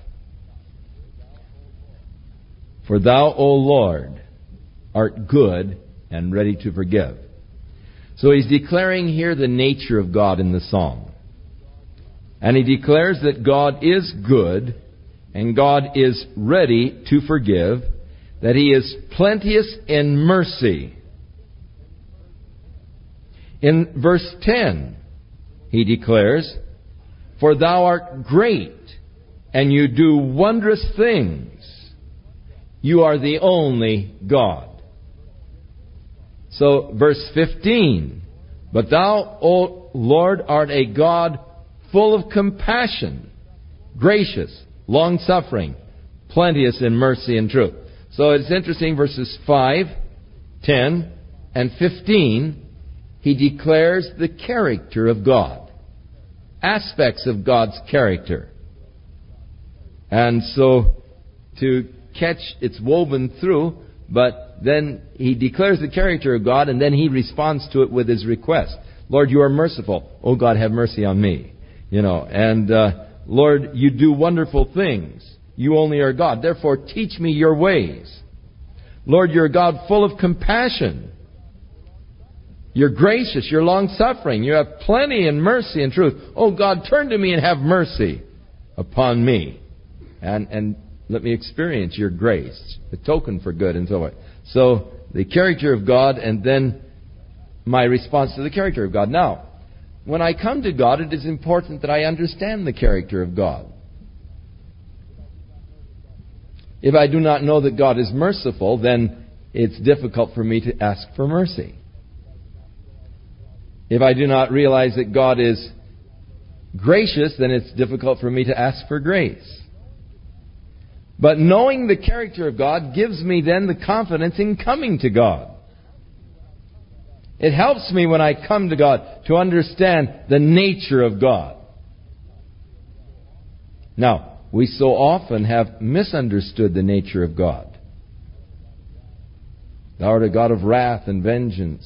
for thou, O Lord, art good and ready to forgive. So he's declaring here the nature of God in the psalm. And he declares that God is good and God is ready to forgive, that he is plenteous in mercy. In verse 10, he declares, for thou art great, and you do wondrous things. You are the only God. So, verse 15, but thou, O Lord, art a God full of compassion, gracious, long-suffering, plenteous in mercy and truth. So it's interesting, verses 5, 10, and 15, he declares the character of God, aspects of God's character. And so, to catch, it's woven through, but then he declares the character of God, and then he responds to it with his request. Lord, you are merciful. Oh God, have mercy on me. And Lord, you do wonderful things. You only are God. Therefore, teach me your ways. Lord, you're a God full of compassion. You're gracious. You're long-suffering. You have plenty in mercy and truth. Oh God, turn to me and have mercy upon me. And let me experience your grace, the token for good and so on. So, the character of God, and then my response to the character of God. Now, when I come to God, it is important that I understand the character of God. If I do not know that God is merciful, then it's difficult for me to ask for mercy. If I do not realize that God is gracious, then it's difficult for me to ask for grace. But knowing the character of God gives me then the confidence in coming to God. It helps me when I come to God to understand the nature of God. Now, we so often have misunderstood the nature of God. Thou art a God of wrath and vengeance.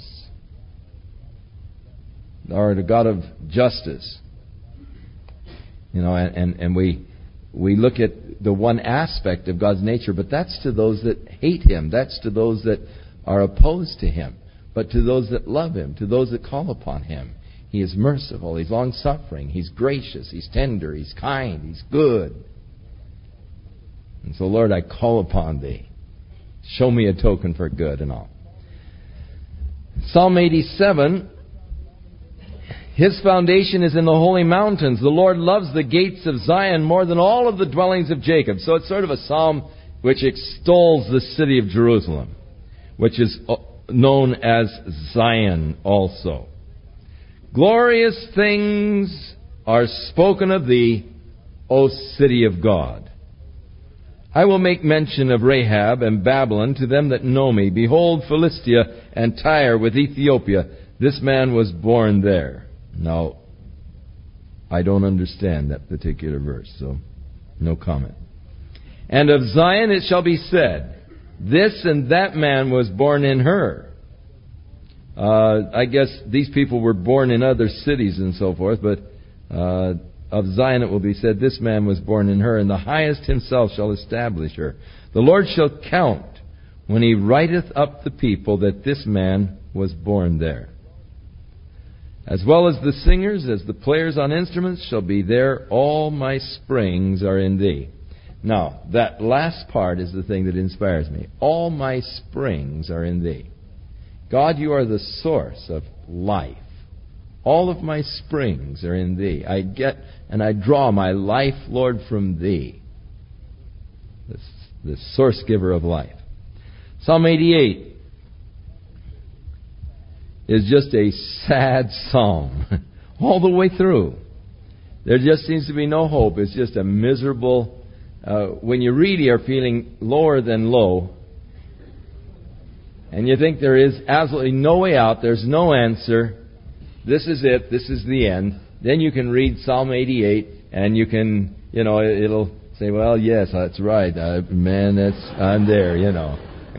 Thou art a God of justice. And we look at the one aspect of God's nature, but that's to those that hate Him. That's to those that are opposed to Him. But to those that love Him, to those that call upon Him, He is merciful, He's long-suffering, He's gracious, He's tender, He's kind, He's good. And so, Lord, I call upon Thee. Show me a token for good and all. Psalm 87, His foundation is in the holy mountains. The Lord loves the gates of Zion more than all of the dwellings of Jacob. So it's sort of a psalm which extols the city of Jerusalem, which is known as Zion also. Glorious things are spoken of Thee, O city of God. I will make mention of Rahab and Babylon to them that know me. Behold, Philistia and Tyre with Ethiopia. This man was born there. Now, I don't understand that particular verse, so no comment. And of Zion it shall be said, this and that man was born in her. I guess these people were born in other cities and so forth, but of Zion it will be said, this man was born in her, and the highest himself shall establish her. The Lord shall count when He writeth up the people that this man was born there. As well as the singers, as the players on instruments shall be there, all my springs are in Thee. Now, that last part is the thing that inspires me. All my springs are in Thee. God, You are the source of life. All of my springs are in Thee. I get and I draw my life, Lord, from Thee, the source giver of life. Psalm 88 is just a sad psalm all the way through. There just seems to be no hope. It's just a miserable... when you really are feeling lower than low, and you think there is absolutely no way out, there's no answer, this is it, this is the end, then you can read Psalm 88, and you can, it'll say, well, yes, that's right, I'm there,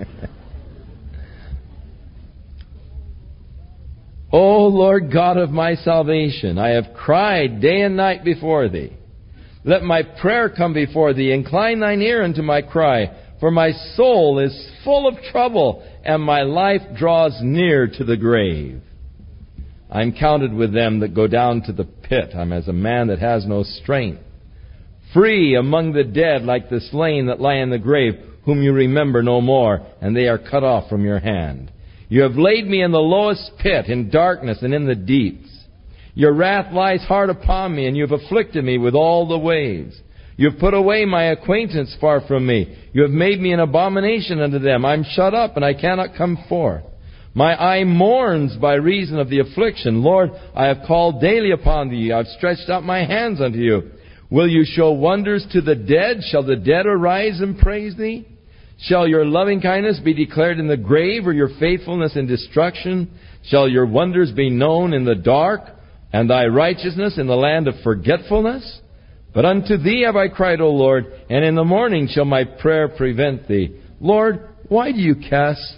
O Lord God of my salvation, I have cried day and night before Thee. Let my prayer come before Thee. Incline Thine ear unto my cry. For my soul is full of trouble, and my life draws near to the grave. I am counted with them that go down to the pit. I'm as a man that has no strength. Free among the dead, like the slain that lie in the grave, whom You remember no more, and they are cut off from Your hand. You have laid me in the lowest pit, in darkness and in the deeps. Your wrath lies hard upon me, and You have afflicted me with all the waves. You have put away my acquaintance far from me. You have made me an abomination unto them. I am shut up, and I cannot come forth. My eye mourns by reason of the affliction. Lord, I have called daily upon Thee. I have stretched out my hands unto You. Will You show wonders to the dead? Shall the dead arise and praise Thee? Shall Your loving kindness be declared in the grave, or Your faithfulness in destruction? Shall Your wonders be known in the dark, and Thy righteousness in the land of forgetfulness? But unto Thee have I cried, O Lord, and in the morning shall my prayer prevent Thee. Lord, why do You cast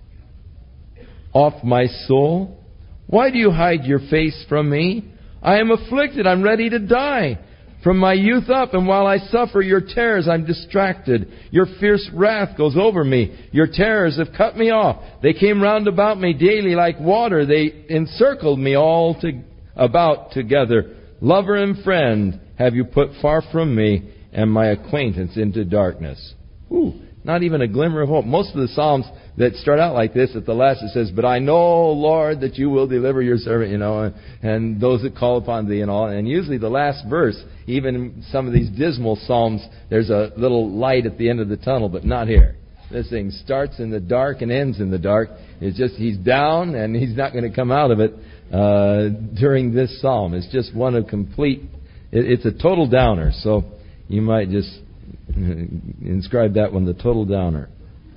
off my soul? Why do You hide Your face from me? I am afflicted, I'm ready to die. From my youth up, and while I suffer Your terrors, I'm distracted. Your fierce wrath goes over me. Your terrors have cut me off. They came round about me daily like water. They encircled me all about together. Lover and friend have You put far from me, and my acquaintance into darkness. Now Not even a glimmer of hope. Most of the Psalms that start out like this, at the last it says, "But I know, Lord, that you will deliver your servant," and those that call upon thee and all. And usually the last verse, even in some of these dismal Psalms, there's a little light at the end of the tunnel, but not here. This thing starts in the dark and ends in the dark. It's just, he's down and he's not going to come out of it during this Psalm. It's just one of complete, it's a total downer. So you might just inscribe that one, the total downer.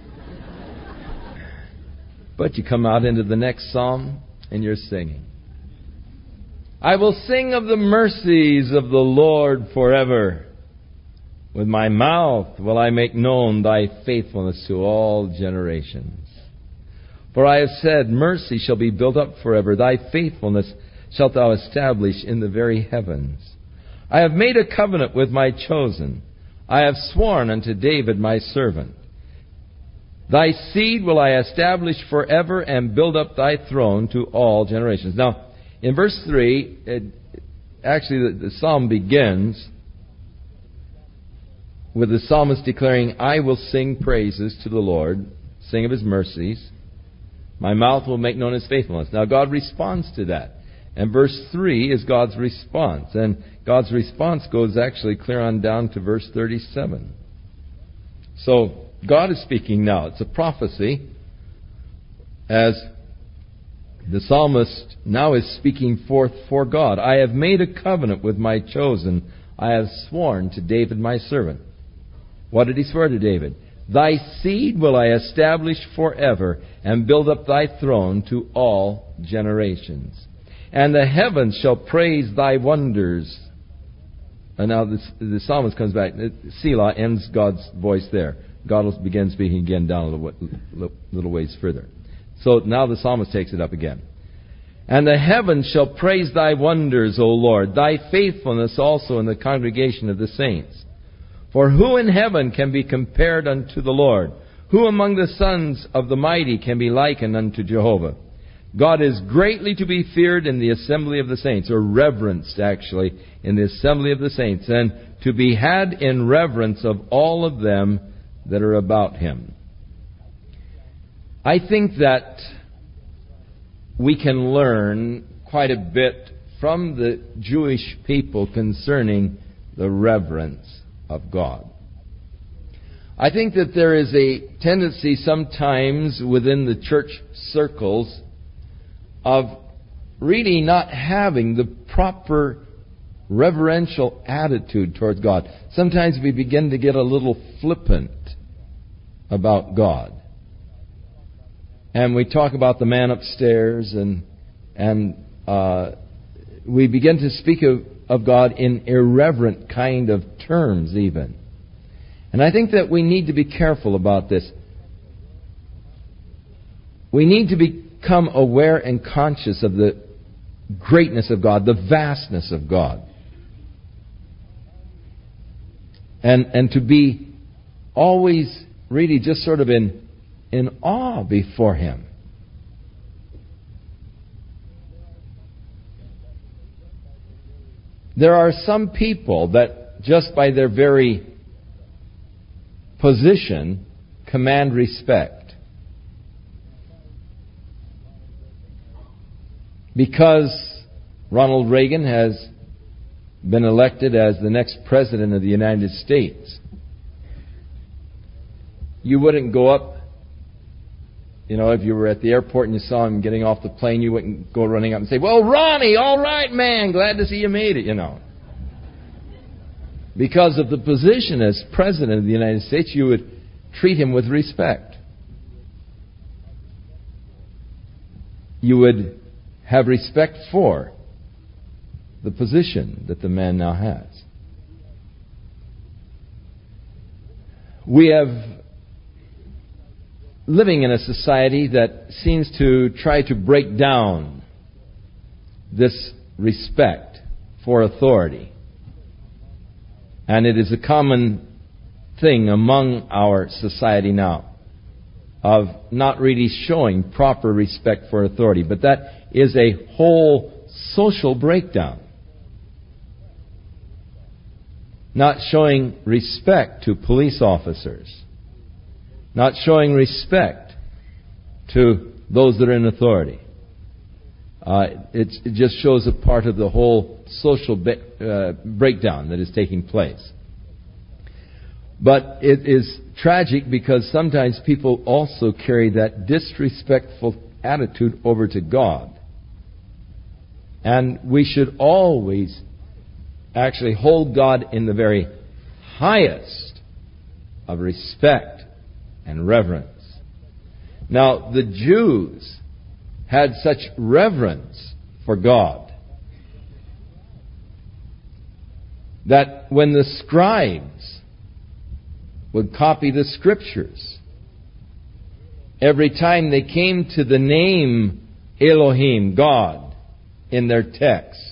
But you come out into the next Psalm and you're singing. I will sing of the mercies of the Lord forever. With my mouth will I make known thy faithfulness to all generations. For I have said, mercy shall be built up forever. Thy faithfulness shalt thou establish in the very heavens. I have made a covenant with my chosen. I have sworn unto David my servant. Thy seed will I establish forever and build up thy throne to all generations. Now, in verse 3, the psalm begins with the psalmist declaring, I will sing praises to the Lord, sing of His mercies. My mouth will make known His faithfulness. Now, God responds to that. And verse 3 is God's response. And God's response goes actually clear on down to verse 37. So, God is speaking now. It's a prophecy, as the psalmist now is speaking forth for God. I have made a covenant with my chosen. I have sworn to David my servant. What did He swear to David? Thy seed will I establish forever and build up thy throne to all generations. And the heavens shall praise thy wonders. And now the psalmist comes back. Selah ends God's voice there. God will begin speaking again down a little ways further. So now the psalmist takes it up again. And the heavens shall praise thy wonders, O Lord, thy faithfulness also in the congregation of the saints. For who in heaven can be compared unto the Lord? Who among the sons of the mighty can be likened unto Jehovah? God is greatly to be feared in the assembly of the saints, or reverenced actually in the assembly of the saints, and to be had in reverence of all of them that are about Him. I think that we can learn quite a bit from the Jewish people concerning the reverence of God. I think that there is a tendency sometimes within the church circles of really not having the proper reverential attitude towards God. Sometimes we begin to get a little flippant about God. And we talk about the man upstairs, and we begin to speak of God in irreverent kind of terms even. And I think that we need to be careful about this. We need to become aware and conscious of the greatness of God, the vastness of God. And to be always really just sort of in awe before Him. There are some people that just by their very position command respect. Because Ronald Reagan has been elected as the next President of the United States, you wouldn't go up, if you were at the airport and you saw him getting off the plane, you wouldn't go running up and say, well, Ronnie, all right, man, glad to see you made it, Because of the position as President of the United States, you would treat him with respect. You would have respect for the position that the man now has. We have living in a society that seems to try to break down this respect for authority. And it is a common thing among our society now of not really showing proper respect for authority. But that is a whole social breakdown. Not showing respect to police officers. not showing respect to those that are in authority. It just shows a part of the whole social breakdown that is taking place. But it is tragic because sometimes people also carry that disrespectful attitude over to God. And we should always actually hold God in the very highest of respect and reverence. Now, the Jews had such reverence for God that when the scribes would copy the Scriptures, every time they came to the name Elohim, God, in their text,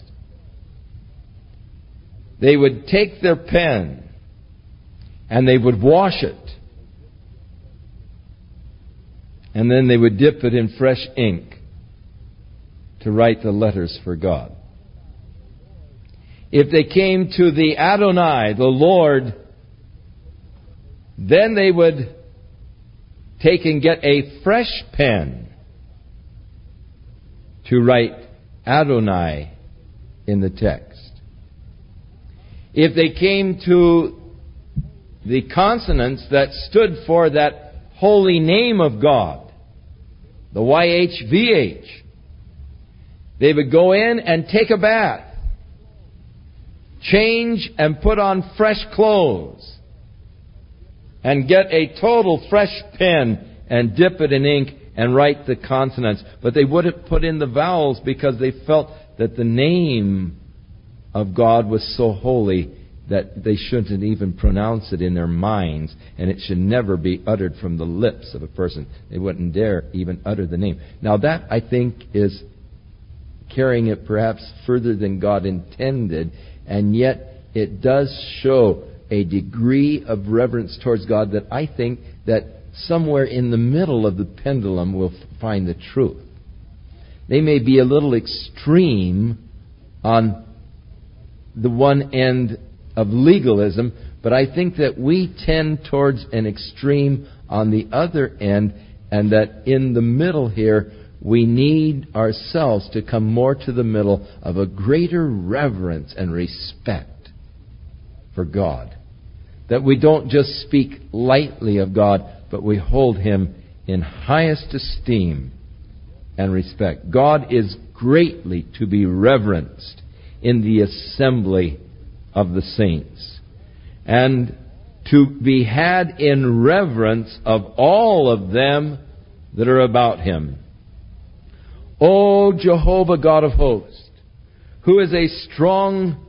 they would take their pen and they would wash it. And then they would dip it in fresh ink to write the letters for God. If they came to the Adonai, the Lord, then they would take and get a fresh pen to write Adonai in the text. If they came to the consonants that stood for that holy name of God, the YHVH, they would go in and take a bath, change and put on fresh clothes, and get a total fresh pen and dip it in ink and write the consonants. But they wouldn't put in the vowels because they felt that the name of God was so holy that they shouldn't even pronounce it in their minds, and it should never be uttered from the lips of a person. They wouldn't dare even utter the name. Now that, I think, is carrying it perhaps further than God intended, and yet it does show a degree of reverence towards God that I think that somewhere in the middle of the pendulum will find the truth. They may be a little extreme on the one end of legalism, but I think that we tend towards an extreme on the other end, and that in the middle here we need ourselves to come more to the middle of a greater reverence and respect for God. That we don't just speak lightly of God, but we hold Him in highest esteem and respect. God is greatly to be reverenced in the assembly of the saints, and to be had in reverence of all of them that are about Him. O Jehovah God of hosts, who is a strong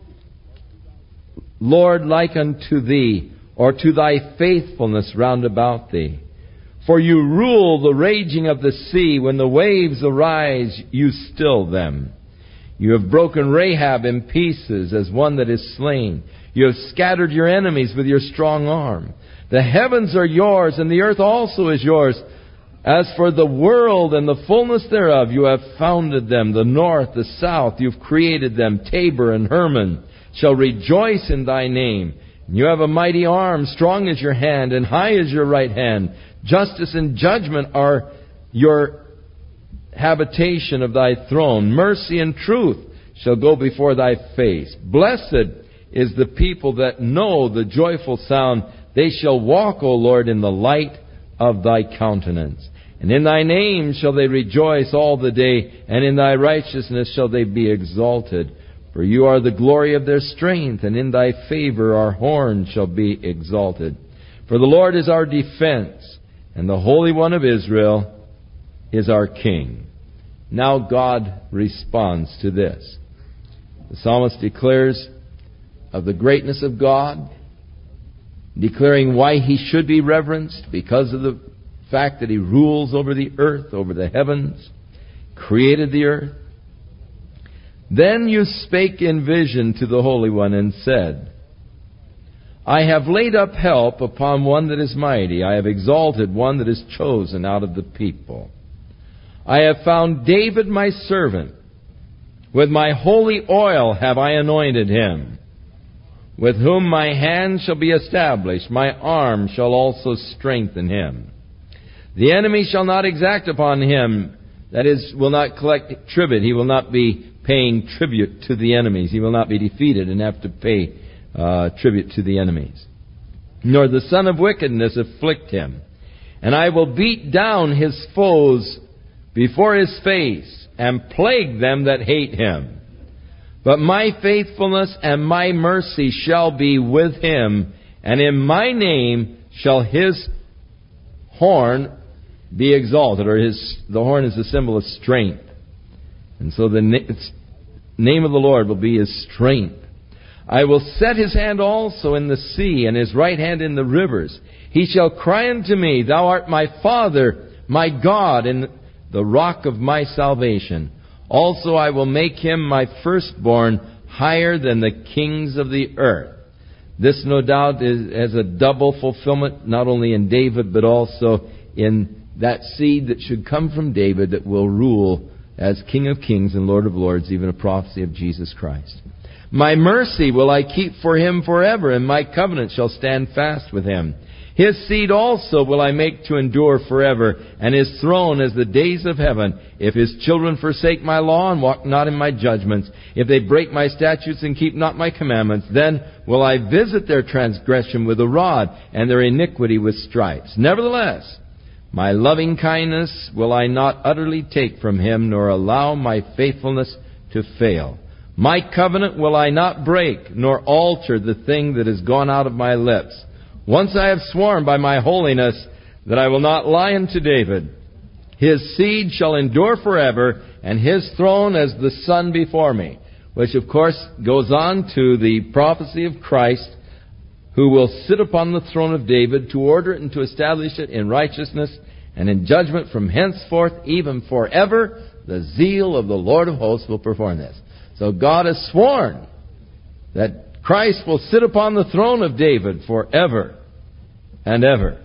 Lord like unto Thee, or to Thy faithfulness round about Thee? For You rule the raging of the sea. When the waves arise, You still them. You have broken Rahab in pieces as one that is slain. You have scattered Your enemies with Your strong arm. The heavens are Yours, and the earth also is Yours. As for the world and the fullness thereof, You have founded them. The north, the south, You've created them. Tabor and Hermon shall rejoice in Thy name. You have a mighty arm, strong is Your hand, and high is Your right hand. Justice and judgment are Your habitation of Thy throne. Mercy and truth shall go before Thy face. Blessed is the people that know the joyful sound. They shall walk, O Lord, in the light of Thy countenance. And in Thy name shall they rejoice all the day, and in Thy righteousness shall they be exalted. For You are the glory of their strength, and in Thy favor our horn shall be exalted. For the Lord is our defense, and the Holy One of Israel is our King. Now God responds to this. The psalmist declares of the greatness of God, declaring why He should be reverenced, because of the fact that He rules over the earth, over the heavens, created the earth. Then You spake in vision to the Holy One and said, I have laid up help upon one that is mighty. I have exalted one that is chosen out of the people. I have found David my servant. With my holy oil have I anointed him, with whom my hand shall be established. My arm shall also strengthen him. The enemy shall not exact upon him, that is, will not collect tribute. He will not be paying tribute to the enemies. He will not be defeated and have to pay tribute to the enemies. Nor the son of wickedness afflict him. And I will beat down his foes before his face, and plague them that hate him. But my faithfulness and my mercy shall be with him, and in my name shall his horn be exalted. Or the horn is a symbol of strength. And so the name of the Lord will be his strength. I will set his hand also in the sea, and his right hand in the rivers. He shall cry unto me, Thou art my Father, my God, and the rock of my salvation. Also I will make him my firstborn higher than the kings of the earth. This, no doubt, has a double fulfillment, not only in David, but also in that seed that should come from David that will rule as King of kings and Lord of lords, even a prophecy of Jesus Christ. My mercy will I keep for him forever, and my covenant shall stand fast with him. His seed also will I make to endure forever, and his throne as the days of heaven. If his children forsake my law and walk not in my judgments, if they break my statutes and keep not my commandments, then will I visit their transgression with a rod, and their iniquity with stripes. Nevertheless, my loving kindness will I not utterly take from him, nor allow my faithfulness to fail. My covenant will I not break, nor alter the thing that has gone out of my lips. Once I have sworn by my holiness that I will not lie unto David. His seed shall endure forever, and his throne as the sun before me. Which, of course, goes on to the prophecy of Christ, who will sit upon the throne of David to order it and to establish it in righteousness and in judgment from henceforth, even forever. The zeal of the Lord of hosts will perform this. So God has sworn that Christ will sit upon the throne of David forever and ever.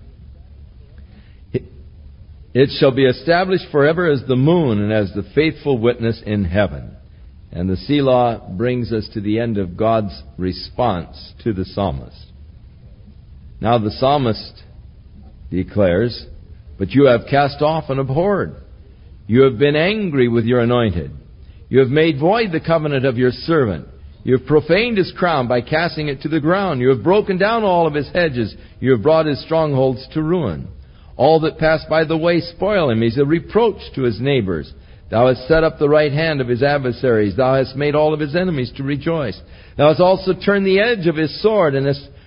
It shall be established forever as the moon and as the faithful witness in heaven. And the Selah brings us to the end of God's response to the psalmist. Now the psalmist declares, But you have cast off and abhorred. You have been angry with your anointed. You have made void the covenant of your servant. You have profaned his crown by casting it to the ground. You have broken down all of his hedges. You have brought his strongholds to ruin. All that pass by the way spoil him. He is a reproach to his neighbors. Thou hast set up the right hand of his adversaries. Thou hast made all of his enemies to rejoice. Thou hast also turned the edge of his sword, and hast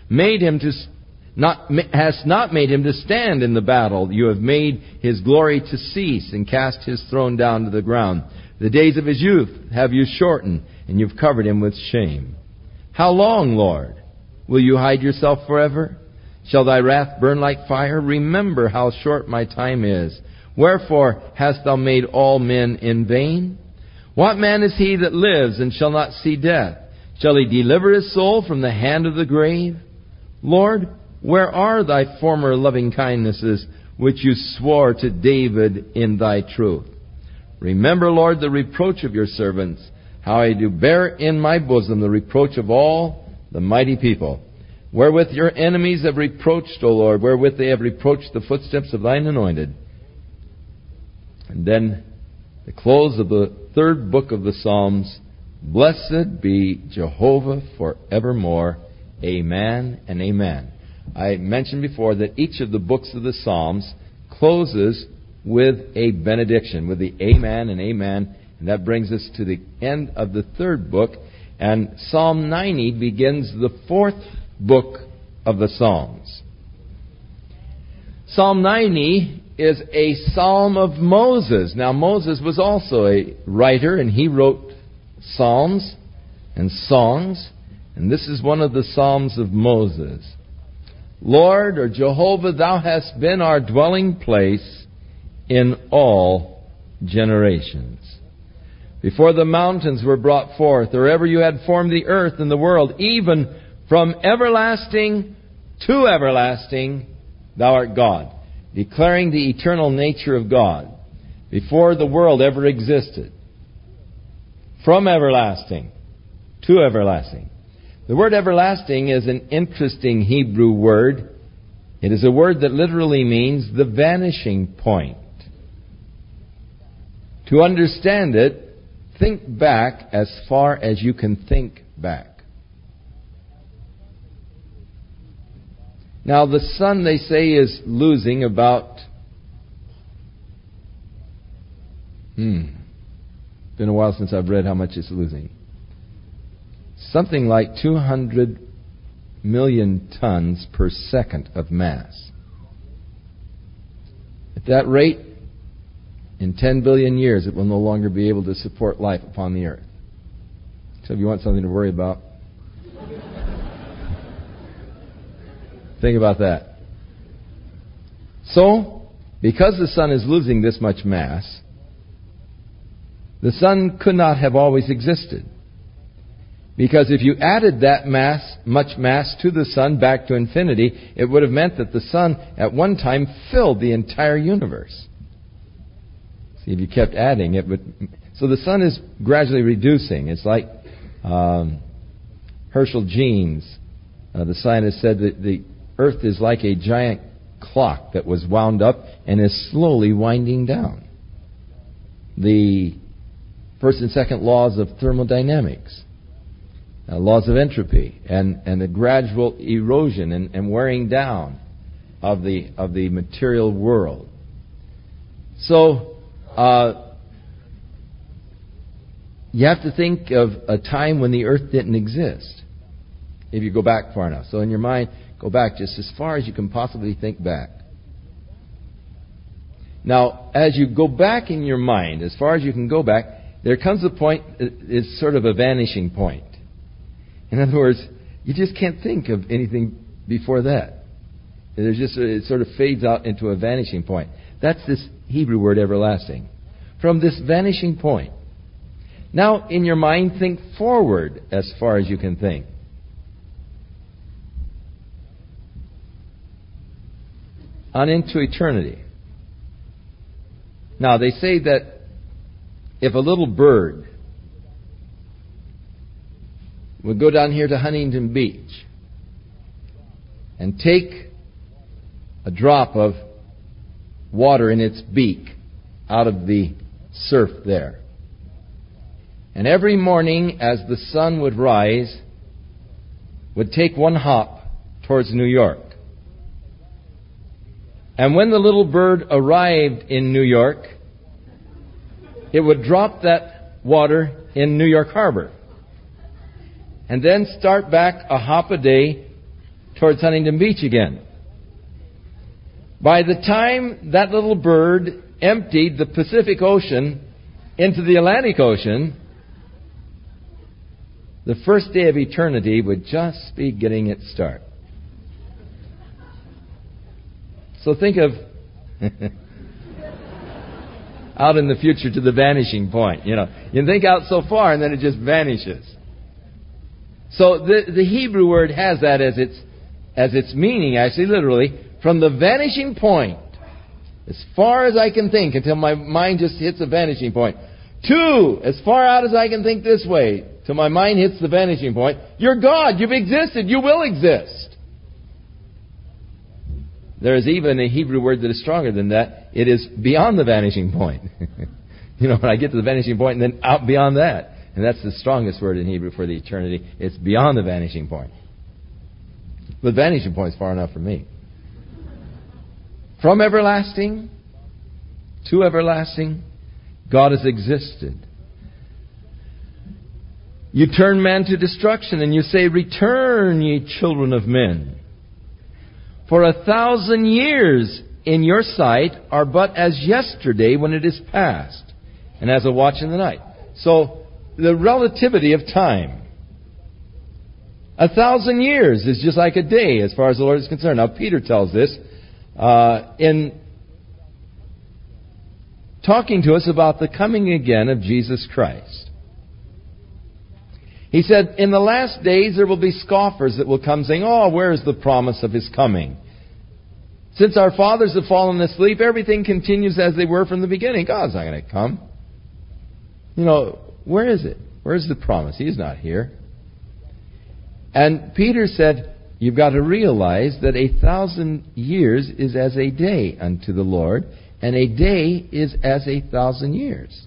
not made him to stand in the battle. You have made his glory to cease, and cast his throne down to the ground. The days of his youth have you shortened, and you've covered him with shame. How long, Lord? Will you hide yourself forever? Shall thy wrath burn like fire? Remember how short my time is. Wherefore hast thou made all men in vain? What man is he that lives and shall not see death? Shall he deliver his soul from the hand of the grave? Lord, where are thy former loving kindnesses, which you swore to David in thy truth? Remember, Lord, the reproach of your servants, how I do bear in my bosom the reproach of all the mighty people. Wherewith your enemies have reproached, O Lord, wherewith they have reproached the footsteps of thine anointed. And then the close of the third book of the Psalms, Blessed be Jehovah forevermore. Amen and amen. I mentioned before that each of the books of the Psalms closes with a benediction, with the amen and amen. And that brings us to the end of the third book. And Psalm 90 begins the fourth book of the Psalms. Psalm 90 is a psalm of Moses. Now, Moses was also a writer, and he wrote psalms and songs. And this is one of the psalms of Moses. Lord, or Jehovah, thou hast been our dwelling place in all generations. Before the mountains were brought forth, or ever you had formed the earth and the world, even from everlasting to everlasting, thou art God, declaring the eternal nature of God, before the world ever existed. From everlasting to everlasting. The word everlasting is an interesting Hebrew word. It is a word that literally means the vanishing point. To understand it, think back as far as you can think back. Now, the sun, they say, is losing about... Been a while since I've read how much it's losing. Something like 200 million tons per second of mass. At that rate, in 10 billion years, it will no longer be able to support life upon the earth. So if you want something to worry about, think about that. So, because the sun is losing this much mass, the sun could not have always existed. Because if you added that much mass to the sun back to infinity, it would have meant that the sun at one time filled the entire universe. See, if you kept adding, it would... So the sun is gradually reducing. It's like Herschel Jeans, the scientist, said that the Earth is like a giant clock that was wound up and is slowly winding down. The first and second laws of thermodynamics, laws of entropy, and the gradual erosion and wearing down of the material world. So you have to think of a time when the earth didn't exist, if you go back far enough. So in your mind, go back just as far as you can possibly think back. Now, as you go back in your mind, as far as you can go back, there comes a point, it's sort of a vanishing point. In other words, you just can't think of anything before that. It sort of fades out into a vanishing point. That's this Hebrew word everlasting. From this vanishing point. Now, in your mind, think forward as far as you can think. On into eternity. Now, they say that if a little bird would go down here to Huntington Beach and take a drop of water in its beak out of the surf there, and every morning as the sun would rise, would take one hop towards New York. And when the little bird arrived in New York, it would drop that water in New York Harbor. And then start back a hop a day towards Huntington Beach again. By the time that little bird emptied the Pacific Ocean into the Atlantic Ocean, the first day of eternity would just be getting its start. So think of out in the future to the vanishing point. You think out so far and then it just vanishes. So the Hebrew word has that as its meaning, actually, literally, from the vanishing point, as far as I can think, until my mind just hits a vanishing point, to as far out as I can think this way, till my mind hits the vanishing point. You're God. You've existed. You will exist. There is even a Hebrew word that is stronger than that. It is beyond the vanishing point. When I get to the vanishing point and then out beyond that. And that's the strongest word in Hebrew for the eternity. It's beyond the vanishing point. But the vanishing point is far enough for me. From everlasting to everlasting, God has existed. You turn man to destruction and you say, "Return, ye children of men. For 1,000 years in your sight are but as yesterday when it is past, and as a watch in the night." So, the relativity of time. 1,000 years is just like a day as far as the Lord is concerned. Now, Peter tells this in talking to us about the coming again of Jesus Christ. He said, "In the last days there will be scoffers that will come saying, 'Oh, where is the promise of His coming? Since our fathers have fallen asleep, everything continues as they were from the beginning.'" God's not going to come. Where is it? Where's the promise? He's not here. And Peter said, you've got to realize that 1,000 years is as a day unto the Lord, and a day is as 1,000 years.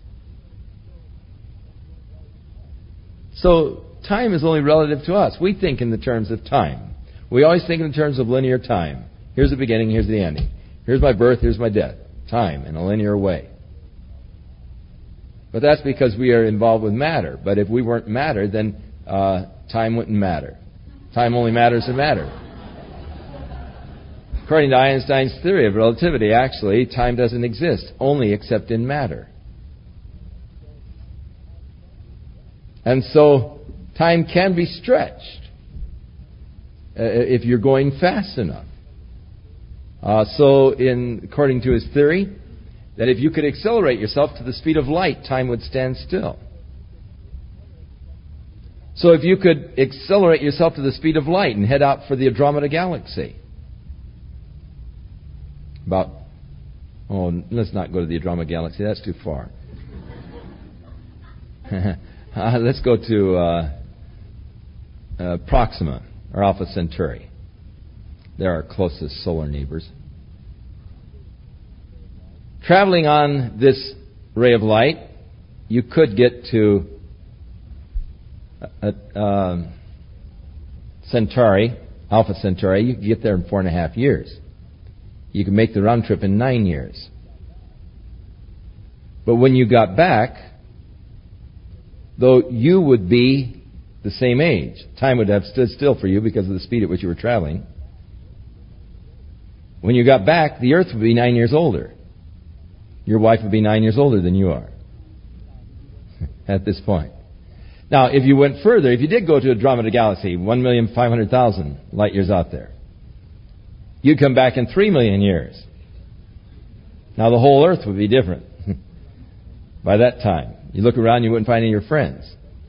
So time is only relative to us. We think in the terms of time. We always think in terms of linear time. Here's the beginning, here's the ending. Here's my birth, here's my death. Time in a linear way. But that's because we are involved with matter. But if we weren't matter, then time wouldn't matter. Time only matters in matter. According to Einstein's theory of relativity, actually, time doesn't exist, only except in matter. And so, time can be stretched if you're going fast enough. According to his theory, that if you could accelerate yourself to the speed of light, time would stand still. So if you could accelerate yourself to the speed of light and head out for the Andromeda Galaxy, let's not go to the Andromeda Galaxy, that's too far. Let's go to Proxima, or Alpha Centauri. They're our closest solar neighbors. Traveling on this ray of light, you could get to Centauri, Alpha Centauri. You could get there in 4.5 years. You could make the round trip in 9 years. But when you got back, though you would be the same age, time would have stood still for you because of the speed at which you were traveling. When you got back, the Earth would be 9 years older. Your wife would be 9 years older than you are at this point. Now, if you went further, if you did go to Andromeda Galaxy, 1,500,000 light years out there, you'd come back in 3 million years. Now, the whole Earth would be different by that time. You look around, you wouldn't find any of your friends.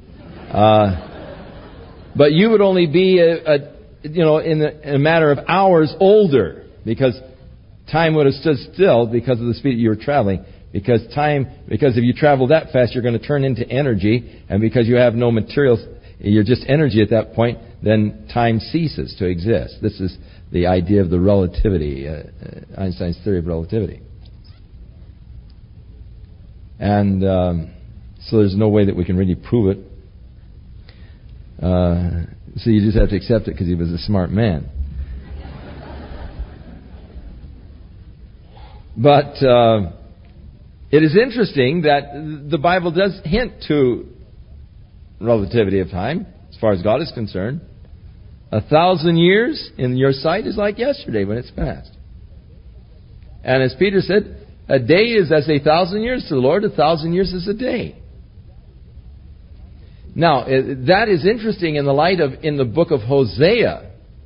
But you would only be, in a matter of hours older, because time would have stood still because of the speed you were traveling. Because if you travel that fast, you're going to turn into energy, and because you have no materials, you're just energy at that point, then time ceases to exist. This is the idea of the relativity, Einstein's theory of relativity. And so there's no way that we can really prove it. So you just have to accept it because he was a smart man. But it is interesting that the Bible does hint to relativity of time, as far as God is concerned. 1,000 years in your sight is like yesterday when it's past. And as Peter said, a day is as 1,000 years to the Lord, 1,000 years is a day. Now, that is interesting in the light of, in the book of Hosea,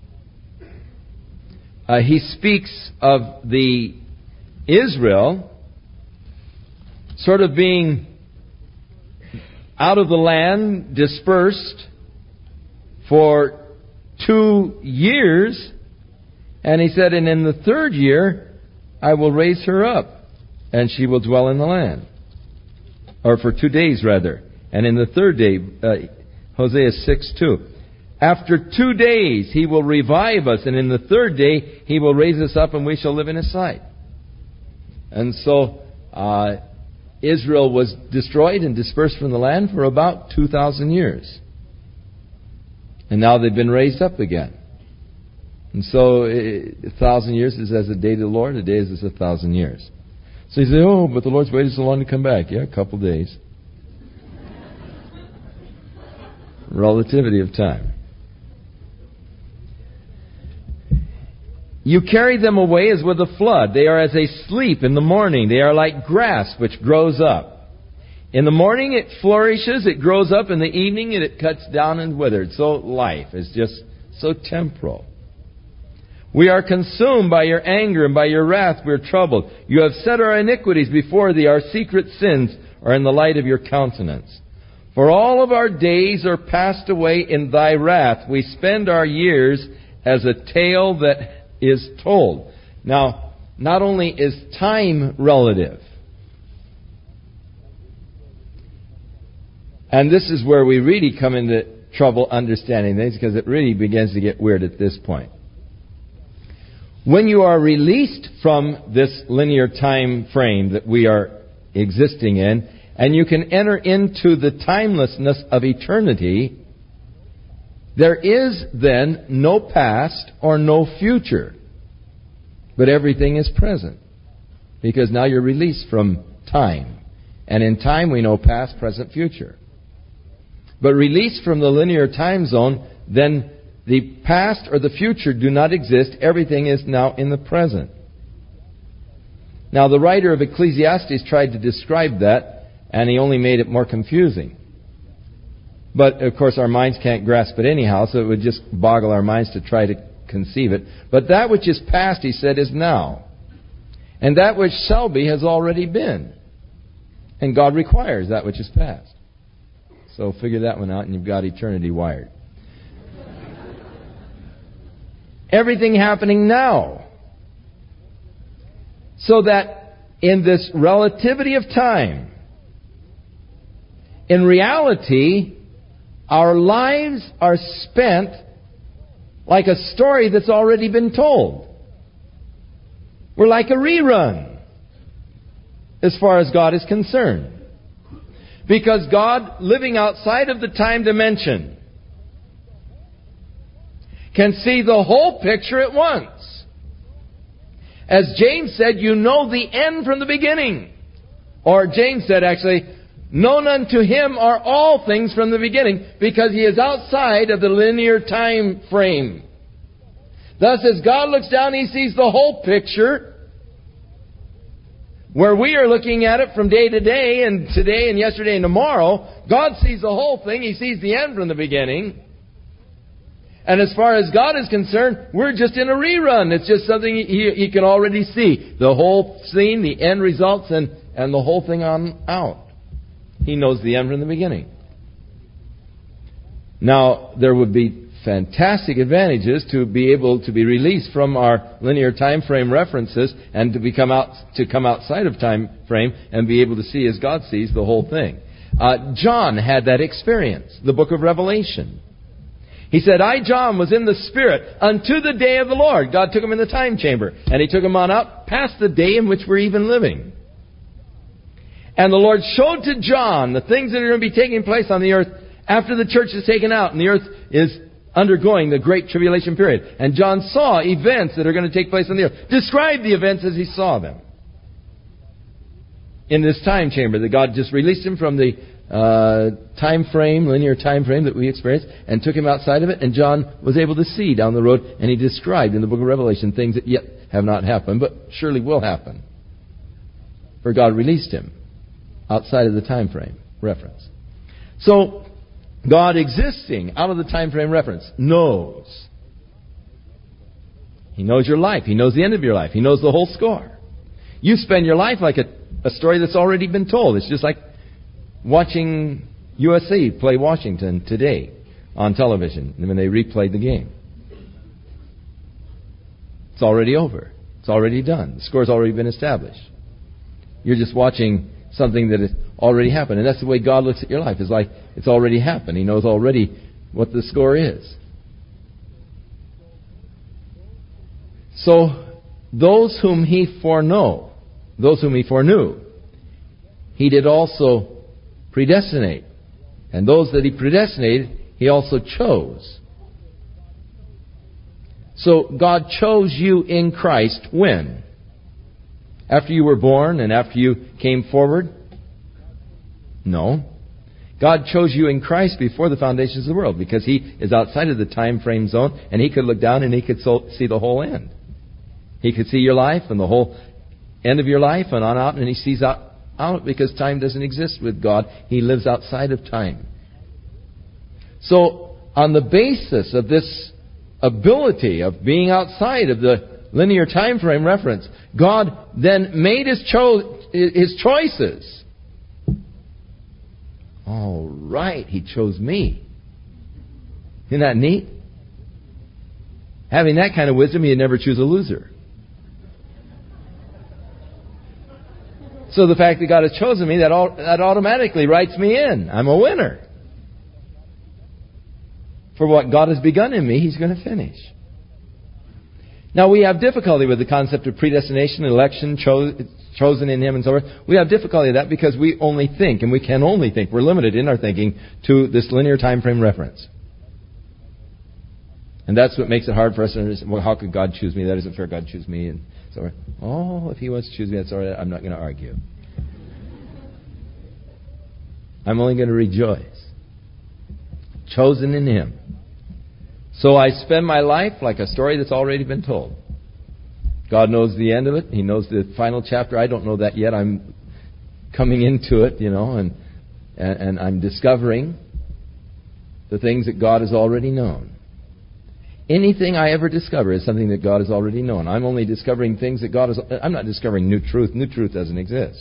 he speaks of the Israel sort of being out of the land, dispersed for 2 years. And he said, and in the 3rd year, I will raise her up, and she will dwell in the land. Or for 2 days, rather. And in the 3rd day, Hosea 6:2. After 2 days, he will revive us, and in the 3rd day, he will raise us up, and we shall live in his sight. And so, Israel was destroyed and dispersed from the land for about 2,000 years. And now they've been raised up again. And so, 1,000 years is as a day to the Lord, a day is as 1,000 years. So you say, oh, but the Lord's waited so long to come back. Yeah, a couple days. Relativity of time. You carry them away as with a flood. They are as a sleep in the morning. They are like grass which grows up. In the morning it flourishes, it grows up. In the evening it cuts down and withers. So life is just so temporal. We are consumed by your anger, and by your wrath we are troubled. You have set our iniquities before thee. Our secret sins are in the light of your countenance. For all of our days are passed away in thy wrath. We spend our years as a tale that is told. Now, not only is time relative, and this is where we really come into trouble understanding things because it really begins to get weird at this point. When you are released from this linear time frame that we are existing in, and you can enter into the timelessness of eternity, there is then no past or no future, but everything is present. Because now you're released from time. And in time we know past, present, future. But released from the linear time zone, then the past or the future do not exist. Everything is now in the present. Now the writer of Ecclesiastes tried to describe that, and he only made it more confusing. But of course our minds can't grasp it anyhow, so it would just boggle our minds to try to conceive it. But that which is past, he said, is now. And that which shall be has already been. And God requires that which is past. So figure that one out and you've got eternity wired. Everything happening now. So that in this relativity of time, in reality, our lives are spent like a story that's already been told. We're like a rerun as far as God is concerned. Because God, living outside of the time dimension, can see the whole picture at once. As James said, you know the end from the beginning. Or James said actually, known unto him are all things from the beginning, because he is outside of the linear time frame. Thus, as God looks down, he sees the whole picture. Where we are looking at it from day to day, and today and yesterday and tomorrow, God sees the whole thing. He sees the end from the beginning. And as far as God is concerned, we're just in a rerun. It's just something he can already see. The whole scene, the end results, and the whole thing on out. He knows the end from the beginning. Now, there would be fantastic advantages to be able to be released from our linear time frame references and to come outside of time frame and be able to see as God sees the whole thing. John had that experience. The book of Revelation. He said, I, John, was in the Spirit unto the day of the Lord. God took him in the time chamber, and He took him on up past the day in which we're even living. And the Lord showed to John the things that are going to be taking place on the earth after the church is taken out and the earth is undergoing the great tribulation period. And John saw events that are going to take place on the earth. Described the events as he saw them. In this time chamber that God just released him from the time frame, linear time frame that we experience, and took him outside of it, and John was able to see down the road, and he described in the book of Revelation things that yet have not happened, but surely will happen. For God released him outside of the time frame reference. So, God existing out of the time frame reference knows. He knows your life. He knows the end of your life. He knows the whole score. You spend your life like a story that's already been told. It's just like watching USC play Washington today on television when they replayed the game. It's already over. It's already done. The score's already been established. You're just watching something that has already happened. And that's the way God looks at your life. It's like it's already happened. He knows already what the score is. So, those whom He foreknew, He did also predestinate. And those that He predestinated, He also chose. So, God chose you in Christ when? After you were born and after you came forward? No. God chose you in Christ before the foundations of the world, because He is outside of the time frame zone, and He could look down and He could see the whole end. He could see your life and the whole end of your life and on out, and He sees out because time doesn't exist with God. He lives outside of time. So, on the basis of this ability of being outside of the linear time frame reference, God then made His choices. All right, He chose me. Isn't that neat? Having that kind of wisdom, He'd never choose a loser. So the fact that God has chosen me, that automatically writes me in. I'm a winner. For what God has begun in me, He's going to finish. Now, we have difficulty with the concept of predestination, election, chosen in Him, and so forth. We have difficulty with that because we only think, and we can only think. We're limited in our thinking to this linear time frame reference. And that's what makes it hard for us to understand, well, how could God choose me? That isn't fair. God choose me. And so, if He wants to choose me, that's all right. I'm not going to argue. I'm only going to rejoice. Chosen in Him. So I spend my life like a story that's already been told. God knows the end of it. He knows the final chapter. I don't know that yet. I'm coming into it, and I'm discovering the things that God has already known. Anything I ever discover is something that God has already known. I'm only discovering things that God has... I'm not discovering new truth. New truth doesn't exist.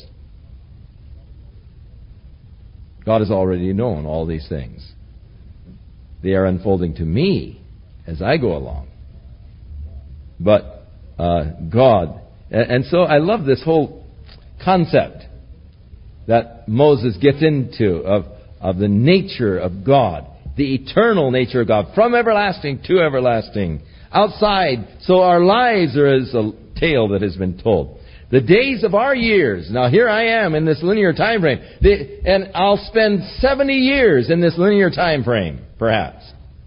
God has already known all these things. They are unfolding to me as I go along. But God... And so I love this whole concept that Moses gets into of the nature of God. The eternal nature of God. From everlasting to everlasting. Outside. So our lives are as a tale that has been told. The days of our years. Now here I am in this linear time frame. And I'll spend 70 years in this linear time frame, perhaps.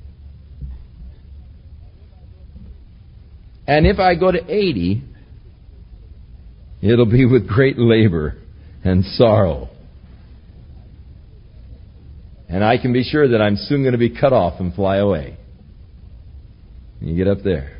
And if I go to 80, it'll be with great labor and sorrow. And I can be sure that I'm soon going to be cut off and fly away. You get up there.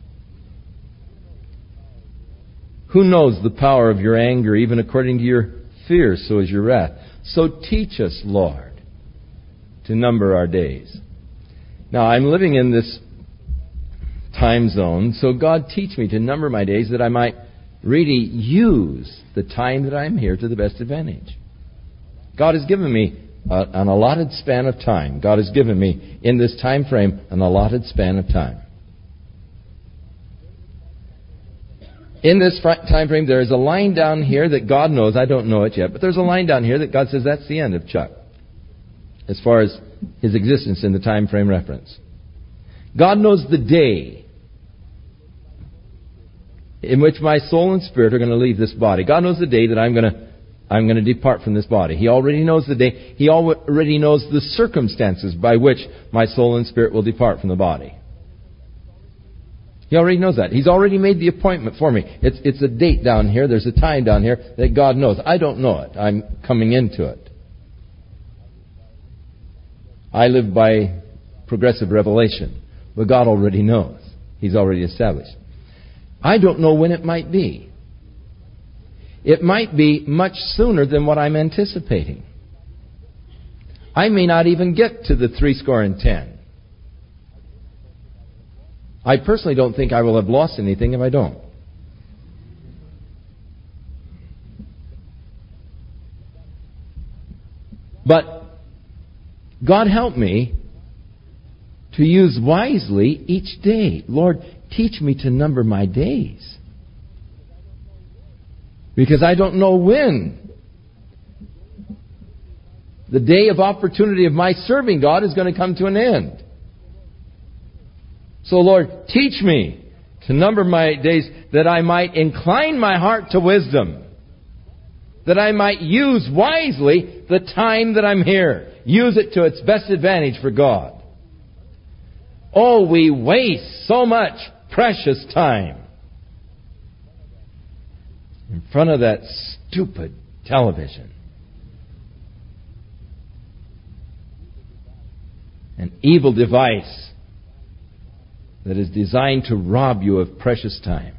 Who knows the power of your anger, even according to your fear, so is your wrath. So teach us, Lord, to number our days. Now, I'm living in this time zone, so God teach me to number my days that I might really use the time that I'm here to the best advantage. God has given me an allotted span of time. God has given me, in this time frame, an allotted span of time. In this time frame, there is a line down here that God knows. I don't know it yet, but there's a line down here that God says that's the end of Chuck, as far as his existence in the time frame reference. God knows the day in which my soul and spirit are going to leave this body. God knows the day that I'm going to depart from this body. He already knows the day. He already knows the circumstances by which my soul and spirit will depart from the body. He already knows that. He's already made the appointment for me. It's a date down here. There's a time down here that God knows. I don't know it. I'm coming into it. I live by progressive revelation. But God already knows. He's already established. I don't know when it might be. It might be much sooner than what I'm anticipating. I may not even get to the 70. I personally don't think I will have lost anything if I don't. But God help me to use wisely each day. Lord, teach me to number my days. Because I don't know when the day of opportunity of my serving God is going to come to an end. So, Lord, teach me to number my days that I might incline my heart to wisdom. That I might use wisely the time that I'm here. Use it to its best advantage for God. Oh, we waste so much precious time in front of that stupid television. An evil device that is designed to rob you of precious time.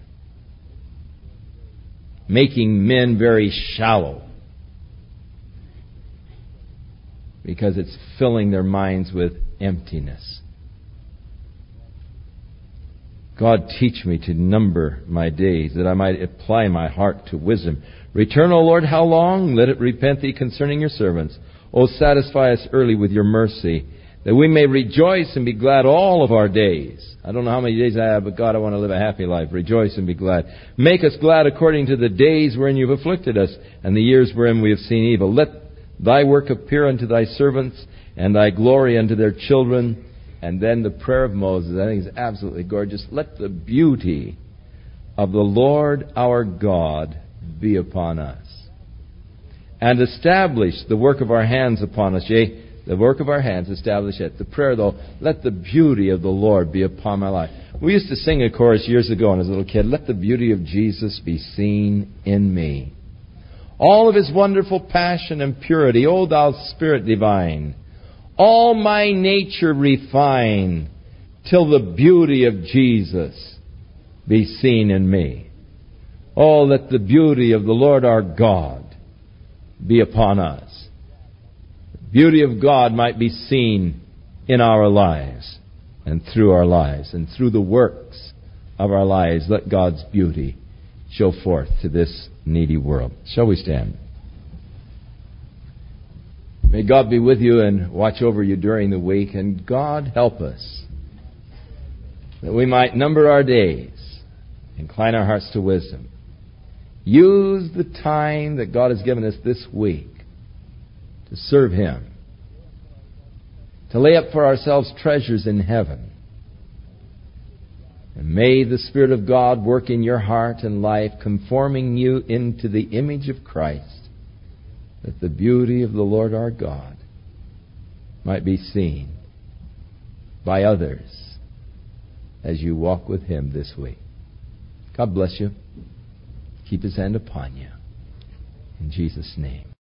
Making men very shallow. Because it's filling their minds with emptiness. God, teach me to number my days, that I might apply my heart to wisdom. Return, O Lord, how long? Let it repent thee concerning your servants. O satisfy us early with your mercy, that we may rejoice and be glad all of our days. I don't know how many days I have, but God, I want to live a happy life. Rejoice and be glad. Make us glad according to the days wherein you've afflicted us, and the years wherein we have seen evil. Let thy work appear unto thy servants, and thy glory unto their children. And then the prayer of Moses, I think, is absolutely gorgeous. Let the beauty of the Lord our God be upon us, and establish the work of our hands upon us. Yea, the work of our hands, establish it. The prayer, though, let the beauty of the Lord be upon my life. We used to sing a chorus years ago when I was a little kid. Let the beauty of Jesus be seen in me. All of His wonderful passion and purity, O thou Spirit divine, all my nature refine, till the beauty of Jesus be seen in me. Oh, let the beauty of the Lord our God be upon us. The beauty of God might be seen in our lives and through our lives and through the works of our lives. Let God's beauty show forth to this needy world. Shall we stand? May God be with you and watch over you during the week, and God help us that we might number our days, incline our hearts to wisdom. Use the time that God has given us this week to serve Him, to lay up for ourselves treasures in heaven. And may the Spirit of God work in your heart and life, conforming you into the image of Christ, that the beauty of the Lord our God might be seen by others as you walk with Him this week. God bless you. Keep His hand upon you. In Jesus' name.